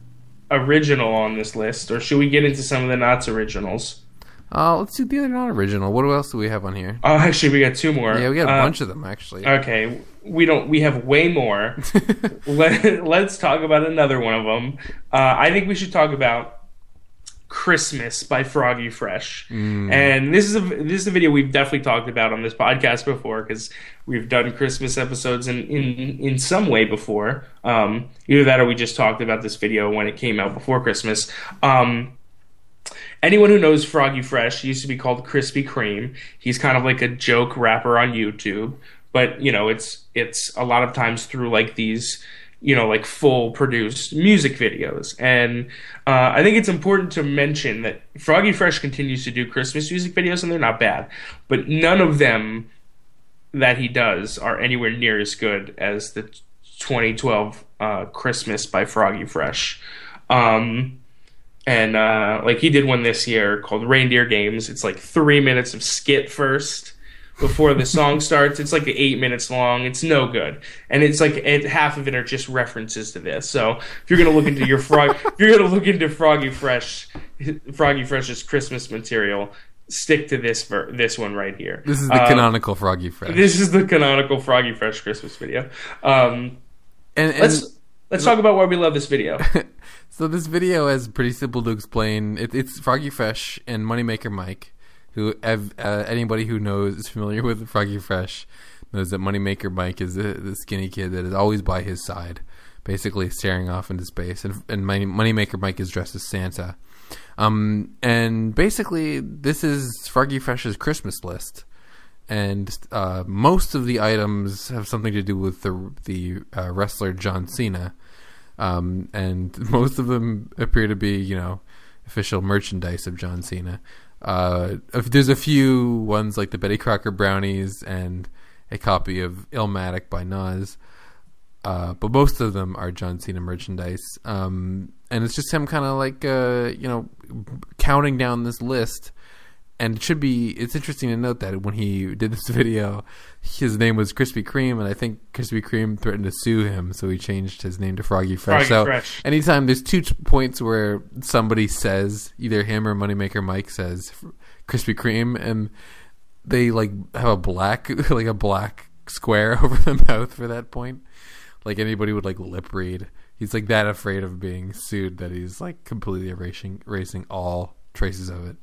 original on this list, or should we get into some of the not originals? Let's do the other non-original. What else do we have on here? Actually, we got two more. Yeah, we got a bunch of them, actually. Okay, we have way more. Let's talk about another one of them. I think we should talk about Christmas by Froggy Fresh. And this is a video we've definitely talked about on this podcast before, because we've done Christmas episodes in some way before. Either that or we just talked about this video when it came out before Christmas. Anyone who knows Froggy Fresh, he used to be called Krispy Kreme. He's kind of like a joke rapper on YouTube, but it's a lot of times through like these like full produced music videos. And I think it's important to mention that Froggy Fresh continues to do Christmas music videos, and they're not bad, but none of them that he does are anywhere near as good as the 2012 Christmas by Froggy Fresh. And like he did one this year called Reindeer Games. It's like 3 minutes of skit first before the song starts. It's like 8 minutes long. It's no good, and it's like half of it are just references to this. So if you're gonna look into if you're gonna look into Froggy Fresh's Christmas material, stick to this one right here. This is the canonical Froggy Fresh. This is the canonical Froggy Fresh Christmas video. Let's talk about why we love this video. So this video is pretty simple to explain. It's Froggy Fresh and Moneymaker Mike, who anybody who is familiar with Froggy Fresh knows that Moneymaker Mike is the skinny kid that is always by his side, basically staring off into space. And Moneymaker Mike is dressed as Santa. And basically, this is Froggy Fresh's Christmas list. And most of the items have something to do with the wrestler John Cena. And most of them appear to be, official merchandise of John Cena. There's a few ones like the Betty Crocker brownies and a copy of Illmatic by Nas. But most of them are John Cena merchandise. And it's just him kind of like, counting down this list. And it's interesting to note that when he did this video, his name was Krispy Kreme, and I think Krispy Kreme threatened to sue him, so he changed his name to Froggy Fresh. Fresh. Anytime there's 2 points where somebody says, either him or Moneymaker Mike says Krispy Kreme, and they like have a black square over the mouth for that point, like anybody would like lip read. He's like that afraid of being sued that he's like completely erasing all traces of it.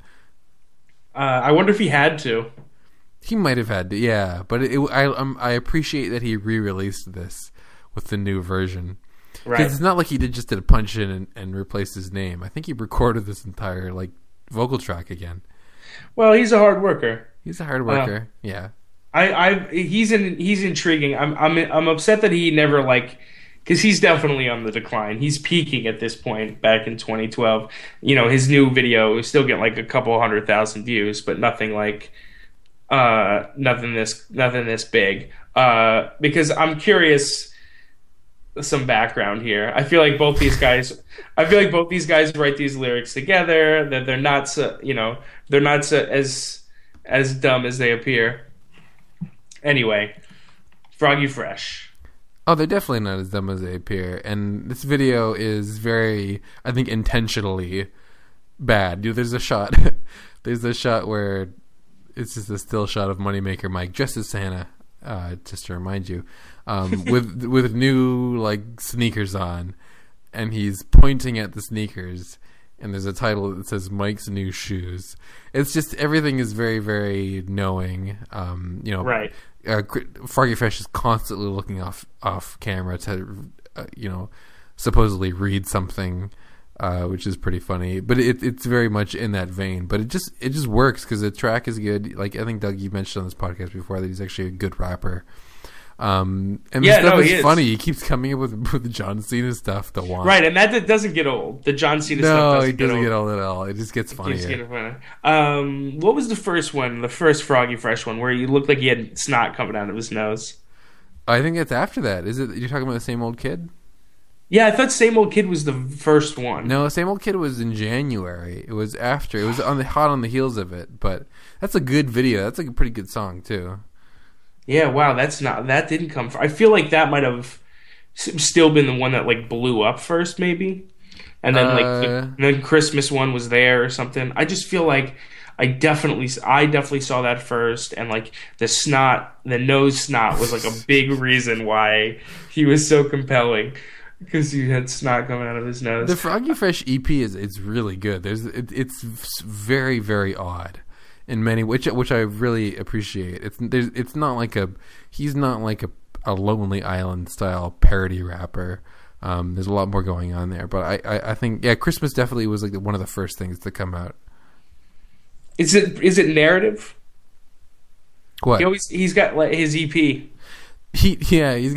I wonder if he had to. He might have had to, yeah. But I appreciate that he re-released this with the new version. Right. Because it's not like he just did a punch in and replaced his name. I think he recorded this entire vocal track again. Well, he's a hard worker. He's a hard worker. Yeah. He's intriguing. I'm upset that he never because he's definitely on the decline. He's peaking at this point back in 2012. His new video is still getting a couple 100,000 views, but nothing nothing this big. Because I'm curious, some background here. I feel like both these guys write these lyrics together. That they're not as dumb as they appear. Anyway, Froggy Fresh. Oh, they're definitely not as dumb as they appear. And this video is very, I think, intentionally bad. There's a shot where it's just a still shot of Moneymaker Mike dressed as Santa, just to remind you, with new sneakers on, and he's pointing at the sneakers, and there's a title that says Mike's New Shoes. It's just everything is very, very knowing. Right. Froggy Fresh is constantly looking off camera to, supposedly read something, which is pretty funny. But it's very much in that vein. But it just works because the track is good. I think Doug, you mentioned on this podcast before that he's actually a good rapper. And the stuff is funny. He keeps coming up with John Cena stuff to want. Right, and that doesn't get old. The John Cena stuff doesn't get old at all. It just gets funnier. What was the first one? The first Froggy Fresh one, where he looked like he had snot coming out of his nose. I think it's after that. Is it? You're talking about the Same Old Kid? Yeah, I thought Same Old Kid was the first one. No, Same Old Kid was in January. It was after. It was hot on the heels of it. But that's a good video. That's a pretty good song too. Yeah, wow, that didn't come. I feel like that might have still been the one that blew up first, maybe. and then and then Christmas one was there or something. I just feel like I definitely saw that first, and like the nose snot was like a big reason why he was so compelling, because he had snot coming out of his nose. The Froggy Fresh EP is really good. It's very, very odd in many, which I really appreciate. It's not like he's not like a Lonely Island style parody rapper. There's a lot more going on there, but I think Christmas definitely was like one of the first things to come out. Is it narrative? What? He's got like his EP. He's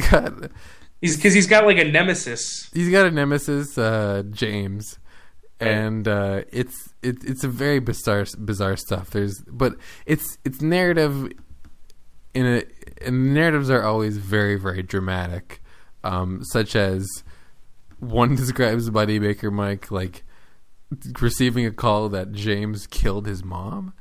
got like a nemesis. He's got a nemesis, James, and it's a very bizarre stuff. But it's narrative and narratives are always very, very dramatic, such as one describes Buddy Baker Mike like receiving a call that James killed his mom,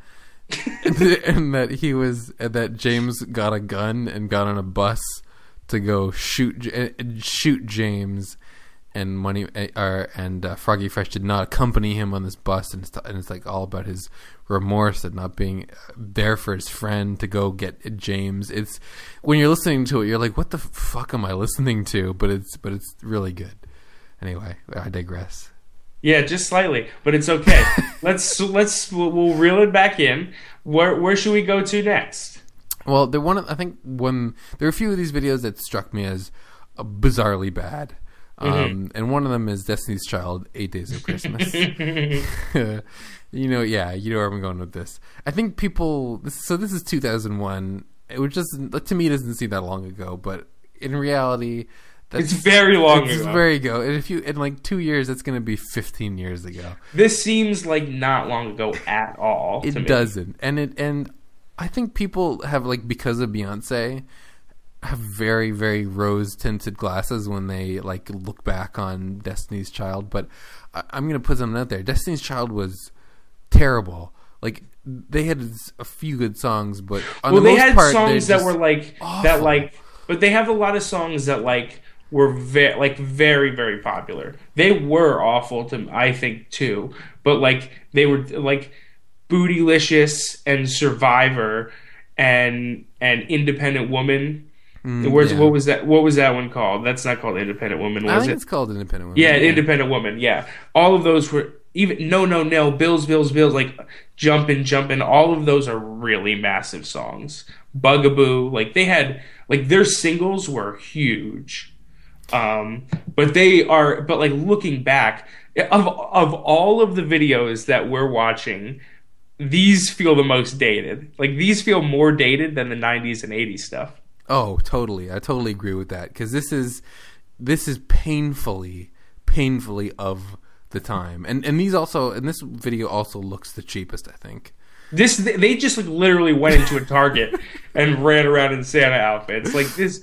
and that James got a gun and got on a bus to go shoot James, and Froggy Fresh did not accompany him on this bus, and it's like all about his remorse at not being there for his friend to go get James. It's when you're listening to it, you're like, what the fuck am I listening to? But it's really good. Anyway, I digress. Yeah, just slightly, but it's okay. We'll reel it back in. Where should we go to next? Well, there are a few of these videos that struck me as bizarrely bad. And one of them is Destiny's Child, 8 Days of Christmas. you know where I'm going with this. I think this is 2001. Which to me, it doesn't seem that long ago, but in reality, it's very long ago. It's very ago. And in like 2 years, it's going to be 15 years ago. This seems like not long ago at all. It doesn't. And I think people have, like, because of Beyonce, have very, very rose-tinted glasses when they like look back on Destiny's Child. But I'm going to put something out there. Destiny's Child was terrible. Like, they had a few good songs, but they had songs that were like awful. That like, but they have a lot of songs that like were very, very popular. They were awful I think too, but like they were like Bootylicious and Survivor and Independent Woman. What was that? What was that one called? That's not called Independent Woman, was it? I think it's called Independent Woman. Yeah, Independent Woman. Yeah, all of those were even No, Bills, like Jumpin'. All of those are really massive songs. Bugaboo, like they had like their singles were huge. But like looking back, of all of the videos that we're watching, these feel the most dated. Like these feel more dated than the 90s and 80s stuff. Oh, totally. I totally agree with that, because this is painfully of the time. And this video also looks the cheapest, I think. They just like literally went into a Target and ran around in Santa outfits. Like this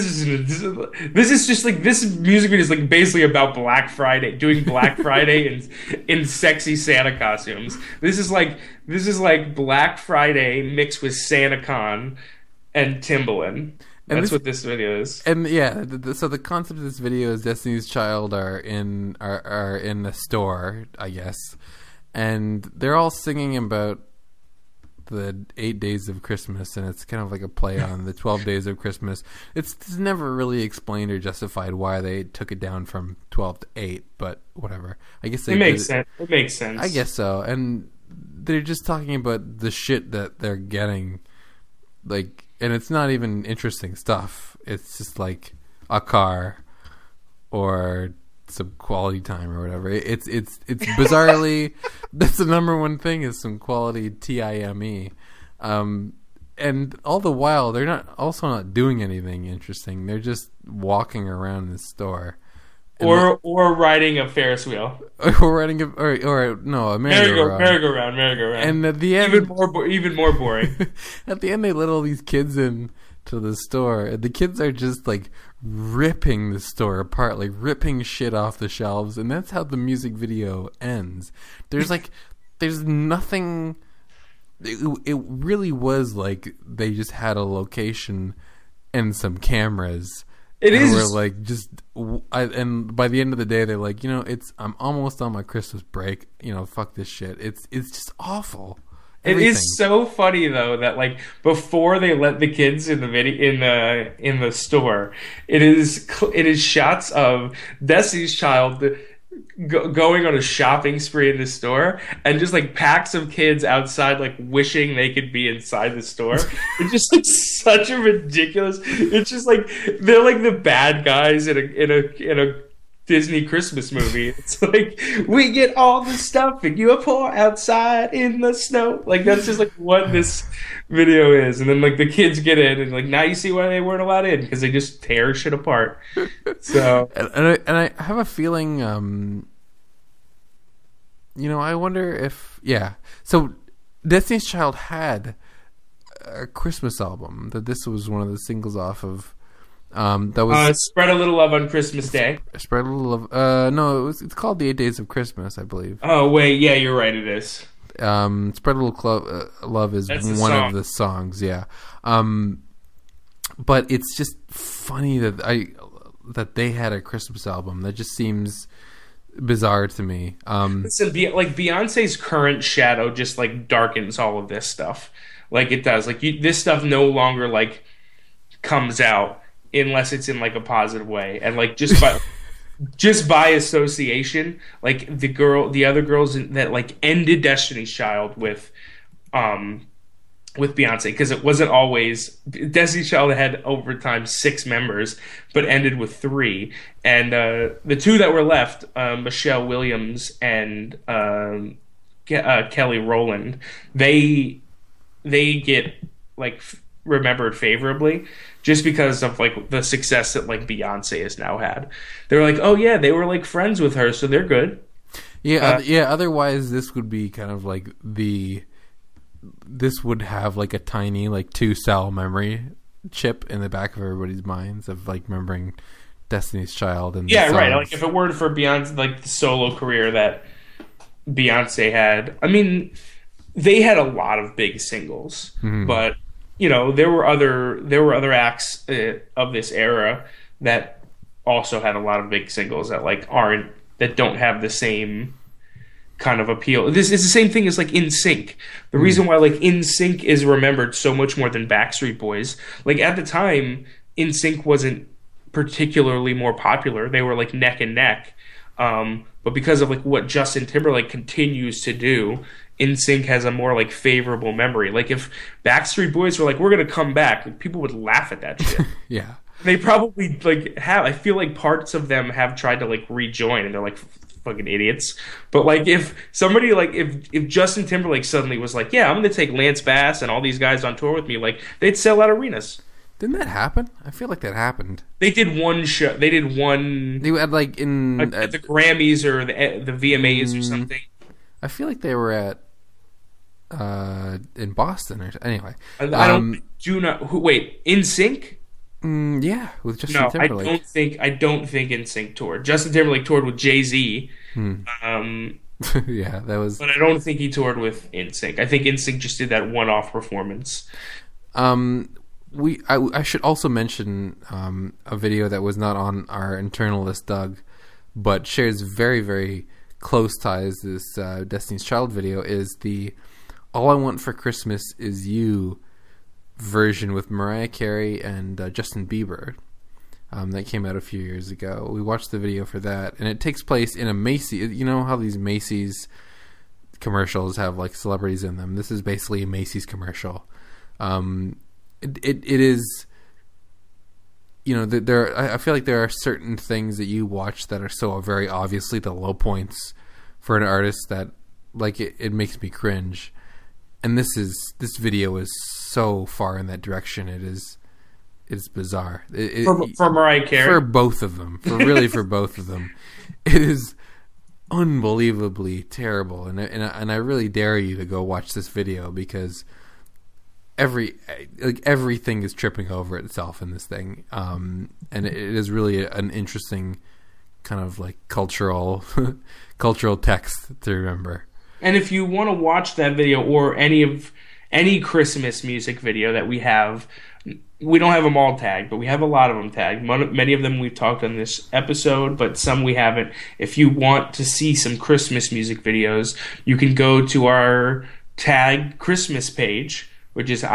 is just like, this music video is like basically about Black Friday, doing Black Friday in sexy Santa costumes. This is like Black Friday mixed with SantaCon and Timbaland. That's what this video is. And yeah, so the concept of this video is Destiny's Child are in a store, I guess, and they're all singing about the 8 days of Christmas, and it's kind of like a play on the 12 days of Christmas. It's never really explained or justified why they took it down from 12 to 8, but whatever. I guess it makes sense. It makes sense. I guess so. And they're just talking about the shit that they're getting, like, and it's not even interesting stuff. It's just like a car or some quality time or whatever. It's bizarrely that's the number one thing, is some quality time. And all the while they're not doing anything interesting. They're just walking around the store. Or riding a Ferris wheel. Or riding a merry-go-round. And at the end, even more boring. At the end, they let all these kids in to the store, and the kids are just like ripping the store apart, like ripping shit off the shelves, and that's how the music video ends. There's nothing. It really was like they just had a location and some cameras It and we're is. like, and by the end of the day, they're like, I'm almost on my Christmas break. Fuck this shit. It's just awful. It Everything. is so funny though that like before they let the kids in the video in the store, it is shots of Destiny's Child going on a shopping spree in the store, and just like packs of kids outside like wishing they could be inside the store. It's just like such a ridiculous. It's just like they're like the bad guys in a Disney Christmas movie. It's like, we get all the stuff and you're poor outside in the snow. Like that's just like what this video is. And then like the kids get in and like now you see why they weren't allowed in, because they just tear shit apart. So and I have a feeling, I wonder if So Destiny's Child had a Christmas album that this was one of the singles off of. That was Spread a Little Love on Christmas Day. Spread a Little Love. No, it's called The 8 Days of Christmas, I believe. Oh wait, yeah, you're right. It is. Spread a Little Love is one of the songs. Yeah. But it's just funny that they had a Christmas album. That just seems bizarre to me. Listen, like Beyonce's current shadow just like darkens all of this stuff. Like it does. Like this stuff no longer like comes out unless it's in like a positive way, and like just by association, like the other girls that like ended Destiny's Child with Beyonce, because it wasn't always Destiny's Child had over time 6 members, but ended with 3, and the 2 that were left, Michelle Williams and Kelly Rowland, they get like remembered favorably just because of like the success that like Beyonce has now had. They're like, oh yeah, they were like friends with her, so they're good. Yeah, otherwise this would be kind of like this would have like a tiny like 2-cell memory chip in the back of everybody's minds of like remembering Destiny's Child and right. Like if it weren't for Beyonce, like the solo career that Beyonce had, I mean, they had a lot of big singles, but there were other acts of this era that also had a lot of big singles that like that don't have the same kind of appeal. This is the same thing as like NSYNC. The reason why like NSYNC is remembered so much more than Backstreet Boys, like at the time NSYNC wasn't particularly more popular. They were like neck and neck. But because of like what Justin Timberlake continues to do, NSYNC has a more like favorable memory. Like if Backstreet Boys were like, we're gonna come back, like, people would laugh at that shit. Yeah, they probably like have. I feel like parts of them have tried to like rejoin, and they're like fucking idiots. But like if somebody like if Justin Timberlake suddenly was like, yeah, I'm gonna take Lance Bass and all these guys on tour with me, like they'd sell out arenas. Didn't that happen? I feel like that happened. They did one show. They did one. They had like at the Grammys or the VMAs or something. I feel like they were at in Boston or anyway. I do not. Wait, NSYNC? Yeah, with Justin Timberlake. I don't think NSYNC toured. Justin Timberlake toured with Jay-Z. Yeah, that was. But I don't think he toured with NSYNC. I think NSYNC just did that one-off performance. I should also mention a video that was not on our internal list, Doug, but shares very, very close ties to this Destiny's Child video, is the All I Want for Christmas Is You version with Mariah Carey and Justin Bieber that came out a few years ago. We watched the video for that, and it takes place in a Macy's. You know how these Macy's commercials have like celebrities in them? This is basically a Macy's commercial. It is, I feel like there are certain things that you watch that are so very obviously the low points for an artist that like it makes me cringe. And this video is so far in that direction. It's bizarre. For Mariah Carey? For both of them. For both of them. It is unbelievably terrible. And I really dare you to go watch this video, because everything is tripping over itself in this thing, and it is really an interesting kind of like cultural text to remember. And if you want to watch that video or any Christmas music video that we have, we don't have them all tagged, but we have a lot of them tagged. Many of them we've talked on this episode, but some we haven't. If you want to see some Christmas music videos, you can go to our tagged Christmas page, which is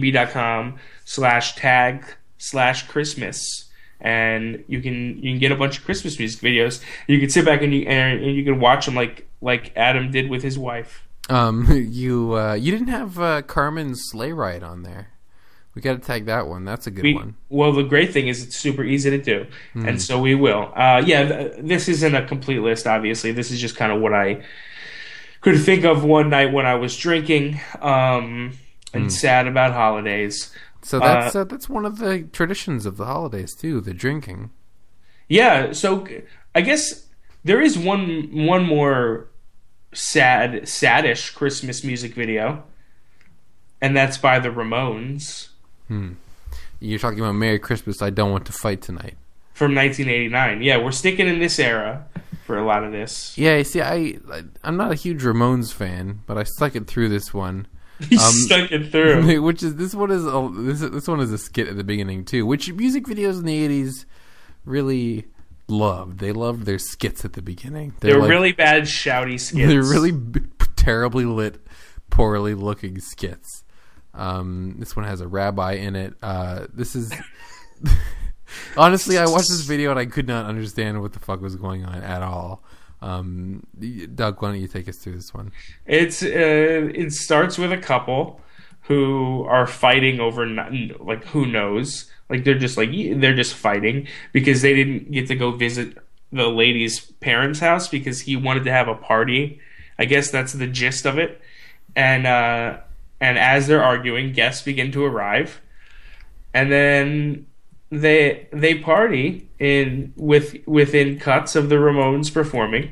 imvdb.com/tag/Christmas. And you can get a bunch of Christmas music videos. You can sit back and you can watch them like Adam did with his wife. You didn't have Carmen's Sleigh Ride on there. We got to tag that one. That's a good one. Well, the great thing is it's super easy to do, and so we will. This isn't a complete list, obviously. This is just kind of what I could think of one night when I was drinking and sad about holidays. So that's one of the traditions of the holidays too, the drinking. Yeah, so I guess there is one more saddish Christmas music video, and that's by the Ramones. You're talking about Merry Christmas, I Don't Want to Fight Tonight. From 1989. Yeah, we're sticking in this era for a lot of this. Yeah, you see, I'm not a huge Ramones fan, but I stuck it through this one. He stuck it through. Which is this one is a skit at the beginning too, which music videos in the 80s really loved. They loved their skits at the beginning. They're like, really bad shouty skits. They're really terribly lit, poorly looking skits. This one has a rabbi in it. This is honestly, I watched this video and I could not understand what the fuck was going on at all. Doug, why don't you take us through this one? It starts with a couple who are fighting over like who knows, like they're just fighting because they didn't get to go visit the lady's parents' house because he wanted to have a party. I guess that's the gist of it. And as they're arguing, guests begin to arrive, and then they party within cuts of the Ramones performing,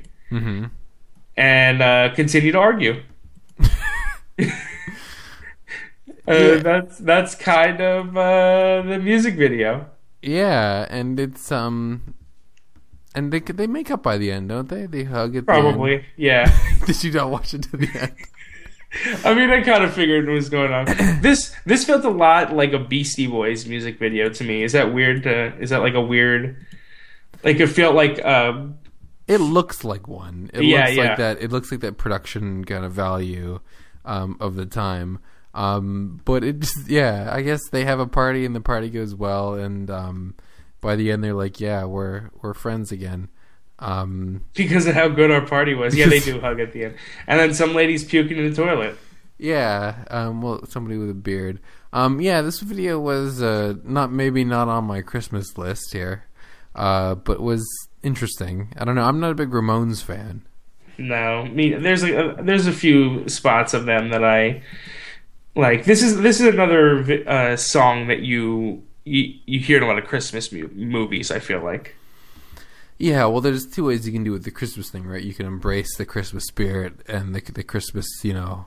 and continue to argue. That's kind of the music video. Yeah, and it's and they make up by the end, don't they? They hug at probably. The end. Yeah. Did you not watch it to the end? I mean, I kind of figured what was going on. This felt a lot like a Beastie Boys music video to me. Is that weird? Is that like a weird? Like it felt like. It looks like one. Like that. It looks like that production kind of value of the time. But it just, I guess they have a party and the party goes well, and by the end they're like, yeah, we're friends again. Because of how good our party was. Yeah, they do hug at the end. And then some lady's puking in the toilet. Yeah, well, somebody with a beard. This video was not on my Christmas list here, but was interesting. I don't know. I'm not a big Ramones fan. No, there's a few spots of them that I like. This is another song that you hear in a lot of Christmas movies, I feel like. Yeah, well, there's two ways you can do with the Christmas thing, right? You can embrace the Christmas spirit and the Christmas, the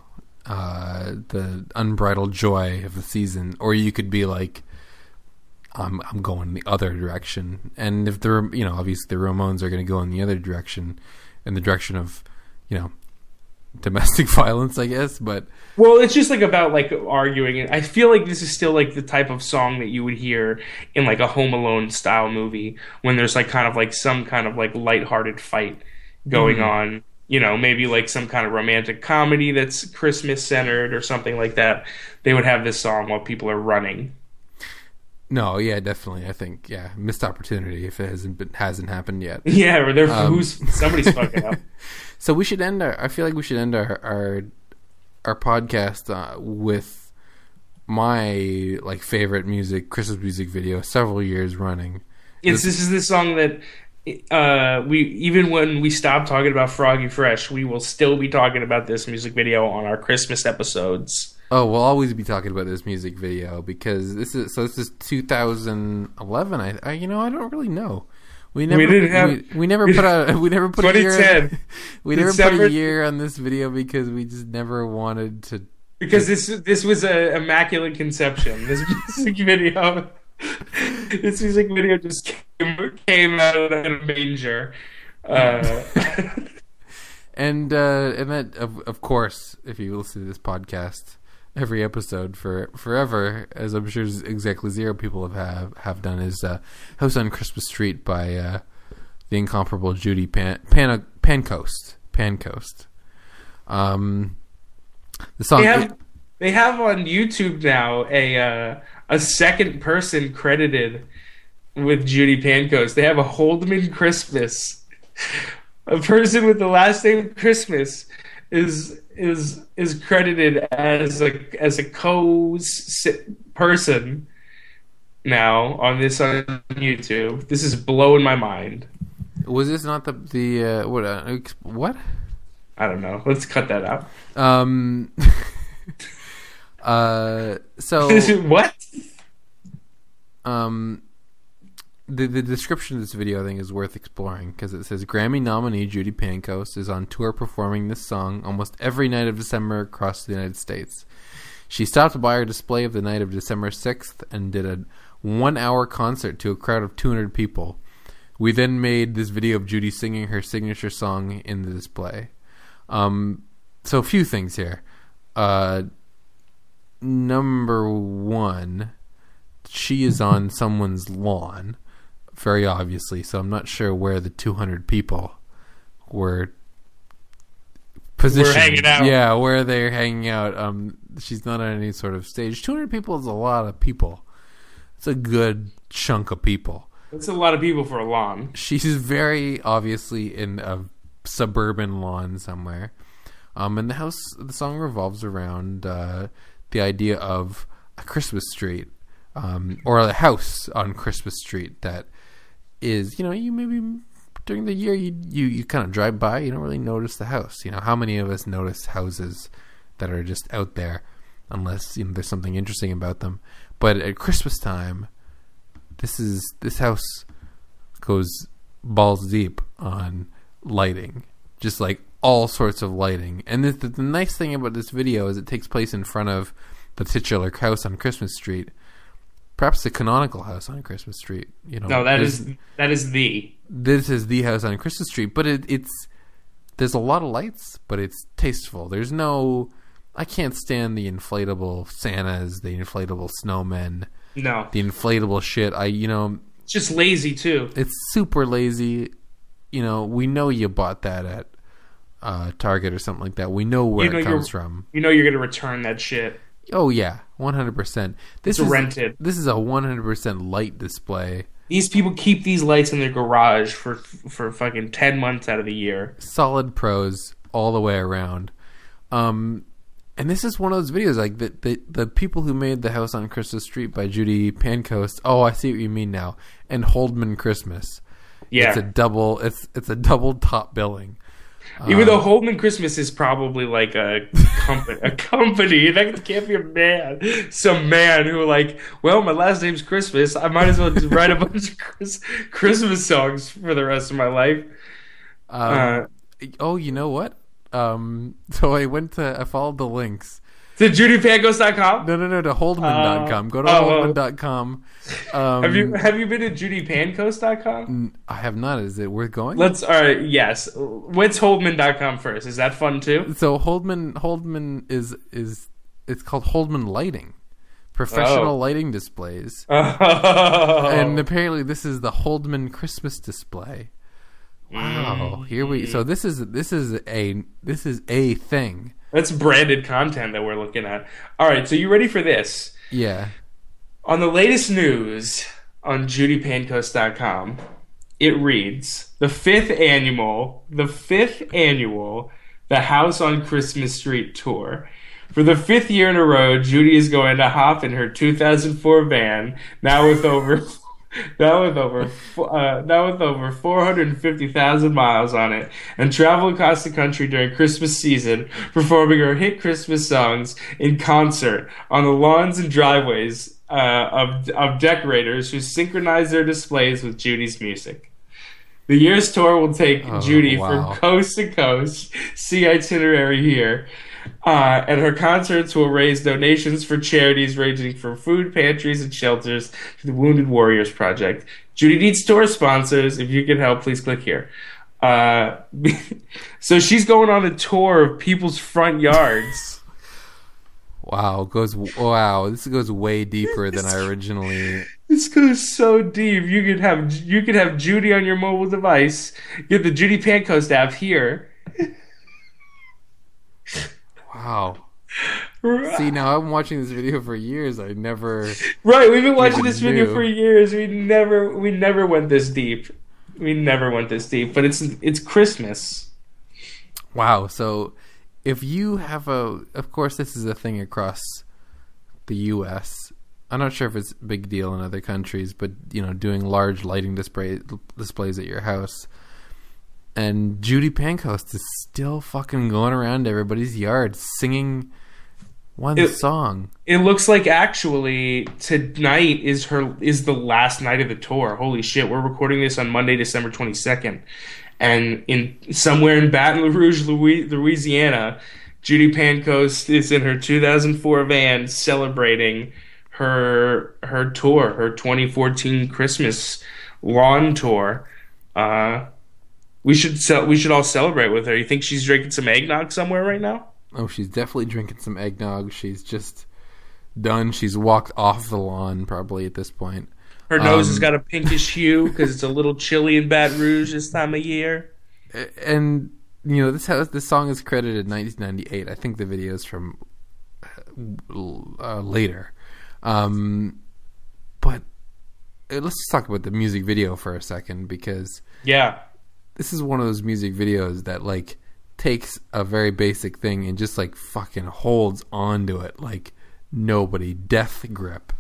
unbridled joy of the season, or you could be like, I'm going the other direction. And if obviously the Ramones are going to go in the other direction, in the direction of, domestic violence, I guess. But well, it's just like about like arguing. I feel like this is still like the type of song that you would hear in like a Home Alone style movie when there's like kind of like some kind of like lighthearted fight going on. Maybe like some kind of romantic comedy that's Christmas centered or something like that. They would have this song while people are running. No, yeah, definitely. I think, missed opportunity if it hasn't happened yet. Yeah, or somebody's fucking up. So we should end I feel like we should end our podcast with my like favorite Christmas music video several years running. This is the song that we even when we stop talking about Froggy Fresh, we will still be talking about this music video on our Christmas episodes. Oh, we'll always be talking about this music video because this is 2011. I don't really know. We never put a year. We never put a year on this video because we just never wanted to. Because this was a immaculate conception. This music video just came out of a manger. And that of course, if you listen to this podcast, every episode for forever, as I'm sure exactly zero people have done, is "House on Christmas Street" by the incomparable Judy Pancoast. The song they have on YouTube now a second person credited with Judy Pancoast. They have a Holdman Christmas. A person with the last name Christmas is credited as a person now on YouTube. This is blowing my mind. Was this not the what? I don't know. Let's cut that out. So what? The description of this video, I think, is worth exploring because it says Grammy nominee Judy Pancoast is on tour performing this song almost every night of December across the United States. She stopped by our display of the night of December 6th and did a 1-hour concert to a crowd of 200 people. We then made this video of Judy singing her signature song in the display. So a few things here. Number one, she is on someone's lawn, very obviously, so I'm not sure where the 200 people were positioned. We're hanging out. Yeah, where they're hanging out. She's not on any sort of stage. 200 people is a lot of people. It's a good chunk of people. That's a lot of people for a lawn. She's very obviously in a suburban lawn somewhere. And the song revolves around the idea of a Christmas street, or a house on Christmas Street that is, you maybe during the year you kind of drive by, you don't really notice the house. How many of us notice houses that are just out there unless there's something interesting about them? But at Christmas time, this house goes balls deep on lighting, just like all sorts of lighting. And the nice thing about this video is it takes place in front of the titular house on Christmas Street, perhaps the canonical house on Christmas Street. No, this is the house on Christmas Street, but there's a lot of lights, but it's tasteful. There's no, I can't stand the inflatable Santas, the inflatable snowmen. No, the inflatable shit. It's just lazy too. It's super lazy. We know you bought that at Target or something like that. We know where it comes from. You're going to return that shit. Oh yeah, 100%. This is rented. This is a 100% light display. These people keep these lights in their garage for fucking 10 months out of the year. Solid pros all the way around. And this is one of those videos, like the people who made The House on Christmas Street by Judy Pancoast. Oh, I see what you mean now. And Holdman Christmas. Yeah, it's a double top billing. Even though Holdman Christmas is probably like a company, that can't be a man. Some man who my last name's Christmas. I might as well just write a bunch of Christmas songs for the rest of my life. Oh, you know what? So I followed the links. To JudyPancoast.com? No, to Holdman.com. Go to Holdman.com. Have you been to JudyPancoast.com? I have not. Is it worth going? Alright, yes. What's Holdman.com first? Is that fun too? So Holdman is it's called Holdman Lighting. Professional lighting displays. And apparently this is the Holdman Christmas display. Wow. So this is a thing. That's branded content that we're looking at. All right, so you ready for this? Yeah. On the latest news on JudyPancoast.com, it reads, the fifth annual The House on Christmas Street tour. For the fifth year in a row, Judy is going to hop in her 2004 van, now with over 450,000 miles on it, and travel across the country during Christmas season, performing her hit Christmas songs in concert on the lawns and driveways of decorators who synchronize their displays with Judy's music. The year's tour will take Judy from coast to coast. See itinerary here. And her concerts will raise donations for charities ranging from food pantries and shelters to the Wounded Warriors Project. Judy needs tour sponsors. If you can help, please click here. So she's going on a tour of people's front yards. This goes way deeper than I originally. This goes so deep. You could have Judy on your mobile device. Get the Judy Pancoast app here. Wow. See, now I'm watching this video for years. I never. Right, we've been watching this knew. video for years. We never went this deep. We never went this deep. But it's Christmas. Wow. So, if you have of course, this is a thing across the U.S. I'm not sure if it's a big deal in other countries, but doing large lighting displays at your house. And Judy Pancoast is still fucking going around everybody's yard singing one song. It looks like actually tonight is the last night of the tour. Holy shit, we're recording this on Monday, December 22nd. And somewhere in Baton Rouge, Louisiana, Judy Pancoast is in her 2004 van celebrating her tour, her 2014 Christmas lawn tour. We should all celebrate with her. You think she's drinking some eggnog somewhere right now? Oh, she's definitely drinking some eggnog. She's just done. She's walked off the lawn probably at this point. Her nose has got a pinkish hue because it's a little chilly in Baton Rouge this time of year. And this song is credited 1998. I think the video is from later. But let's just talk about the music video for a second, because this is one of those music videos that like takes a very basic thing and just like fucking holds onto it like nobody. Death grip.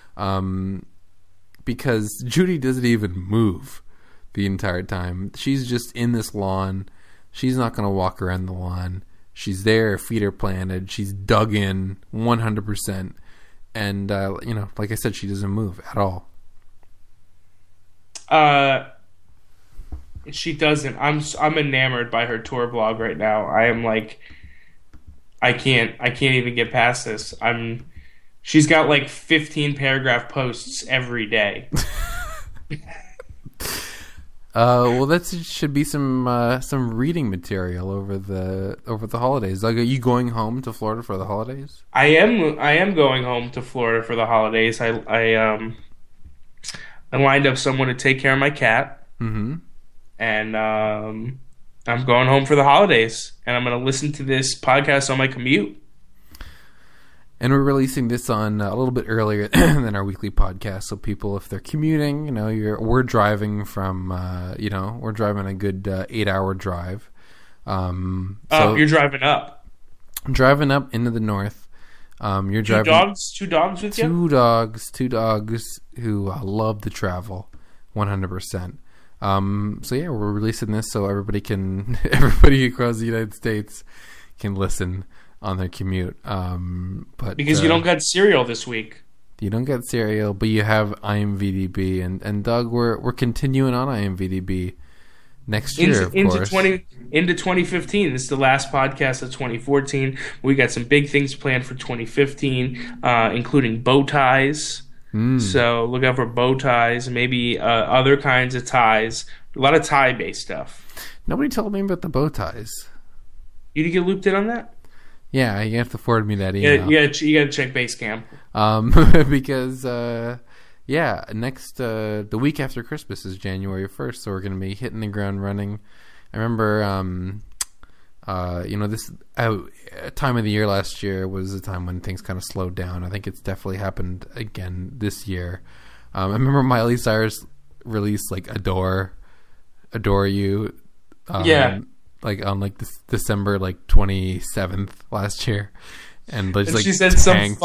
Because Judy doesn't even move the entire time. She's just in this lawn. She's not going to walk around the lawn. She's there, her feet are planted. She's dug in 100%. And, like I said, she doesn't move at all. She doesn't. I'm enamored by her tour vlog right now. I am like, I can't even get past this. She's got like 15 paragraph posts every day. Well, that should be some reading material over the holidays. Like, are you going home to Florida for the holidays? I am going home to Florida for the holidays. I lined up someone to take care of my cat. Mm-hmm. And I'm going home for the holidays, and I'm going to listen to this podcast on my commute. And we're releasing this on a little bit earlier than our weekly podcast, so people, if they're commuting, we're driving from, we're driving a good 8-hour drive. So you're driving up. I'm driving up into the north. You're driving two dogs with you? Two dogs who love to travel, 100%. So yeah, we're releasing this so everybody across the United States can listen on their commute. But because you don't get cereal this week. You don't get cereal, but you have IMVDB, and Doug, we're continuing on IMVDB next year, into 2015. This is the last podcast of 2014. We got some big things planned for 2015, including bow ties. So look out for bow ties, maybe other kinds of ties. A lot of tie-based stuff. Nobody told me about the bow ties. You didn't get looped in on that? Yeah, you have to forward me that email. Yeah, you got to check Basecamp. Because next the week after Christmas is January 1st, so we're going to be hitting the ground running. I remember, this time of the year last year was a time when things kind of slowed down. I think it's definitely happened again this year. I remember Miley Cyrus released like Adore You. Like on like this December 27th last year, and she said some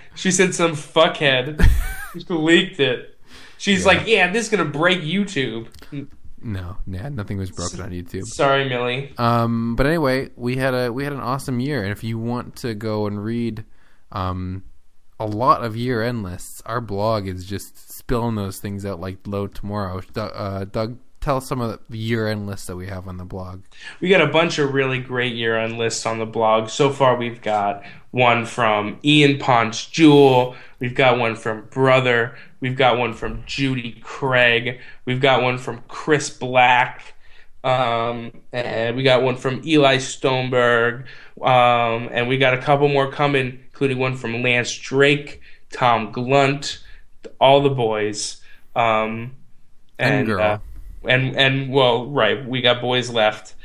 fuckhead leaked it. She's like, this is gonna break YouTube. No, nothing was broken on YouTube. Sorry, Millie. But anyway, we had an awesome year, and if you want to go and read a lot of year-end lists, our blog is just spilling those things out like low tomorrow. Doug, tell us some of the year-end lists that we have on the blog. We got a bunch of really great year-end lists on the blog. So far, we've got one from Ian Ponce Jewell. We've got one from Brother. We've got one from Judy Craig. We've got one from Chris Black. And we got one from Eli Stoneberg. And we got a couple more coming including one from Lance Drake, Tom Glunt, all the boys, and girl. And well, right, we got boys left.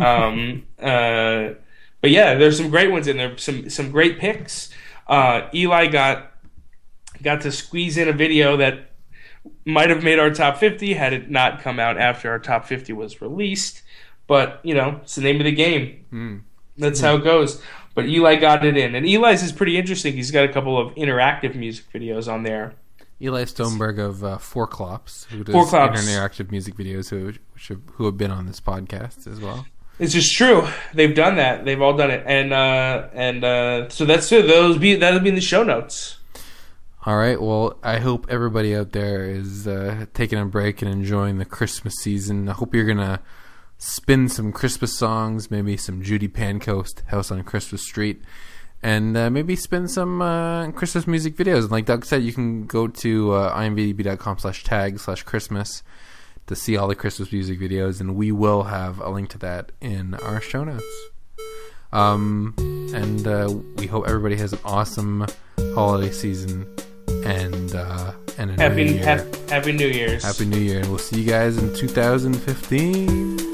But yeah, there's some great ones in there. Some great picks. Eli got to squeeze in a video that might have made our top 50 had it not come out after our top 50 was released. But, it's the name of the game. That's how it goes. But Eli got it in. And Eli's is pretty interesting. He's got a couple of interactive music videos on there. Eli Stoneberg of Four Clops, who does interactive music videos, who have been on this podcast as well. It's just true. They've done that. They've all done it. And so that's it. That'll be in the show notes. All right. Well, I hope everybody out there is taking a break and enjoying the Christmas season. I hope you're going to spin some Christmas songs, maybe some Judy Pancoast, House on Christmas Street, and maybe spin some Christmas music videos. And like Doug said, you can go to imdb.com/tag/Christmas to see all the Christmas music videos, and we will have a link to that in our show notes. And we hope everybody has an awesome holiday season and a Happy New Year. Happy New Year's. Happy New Year, and we'll see you guys in 2015.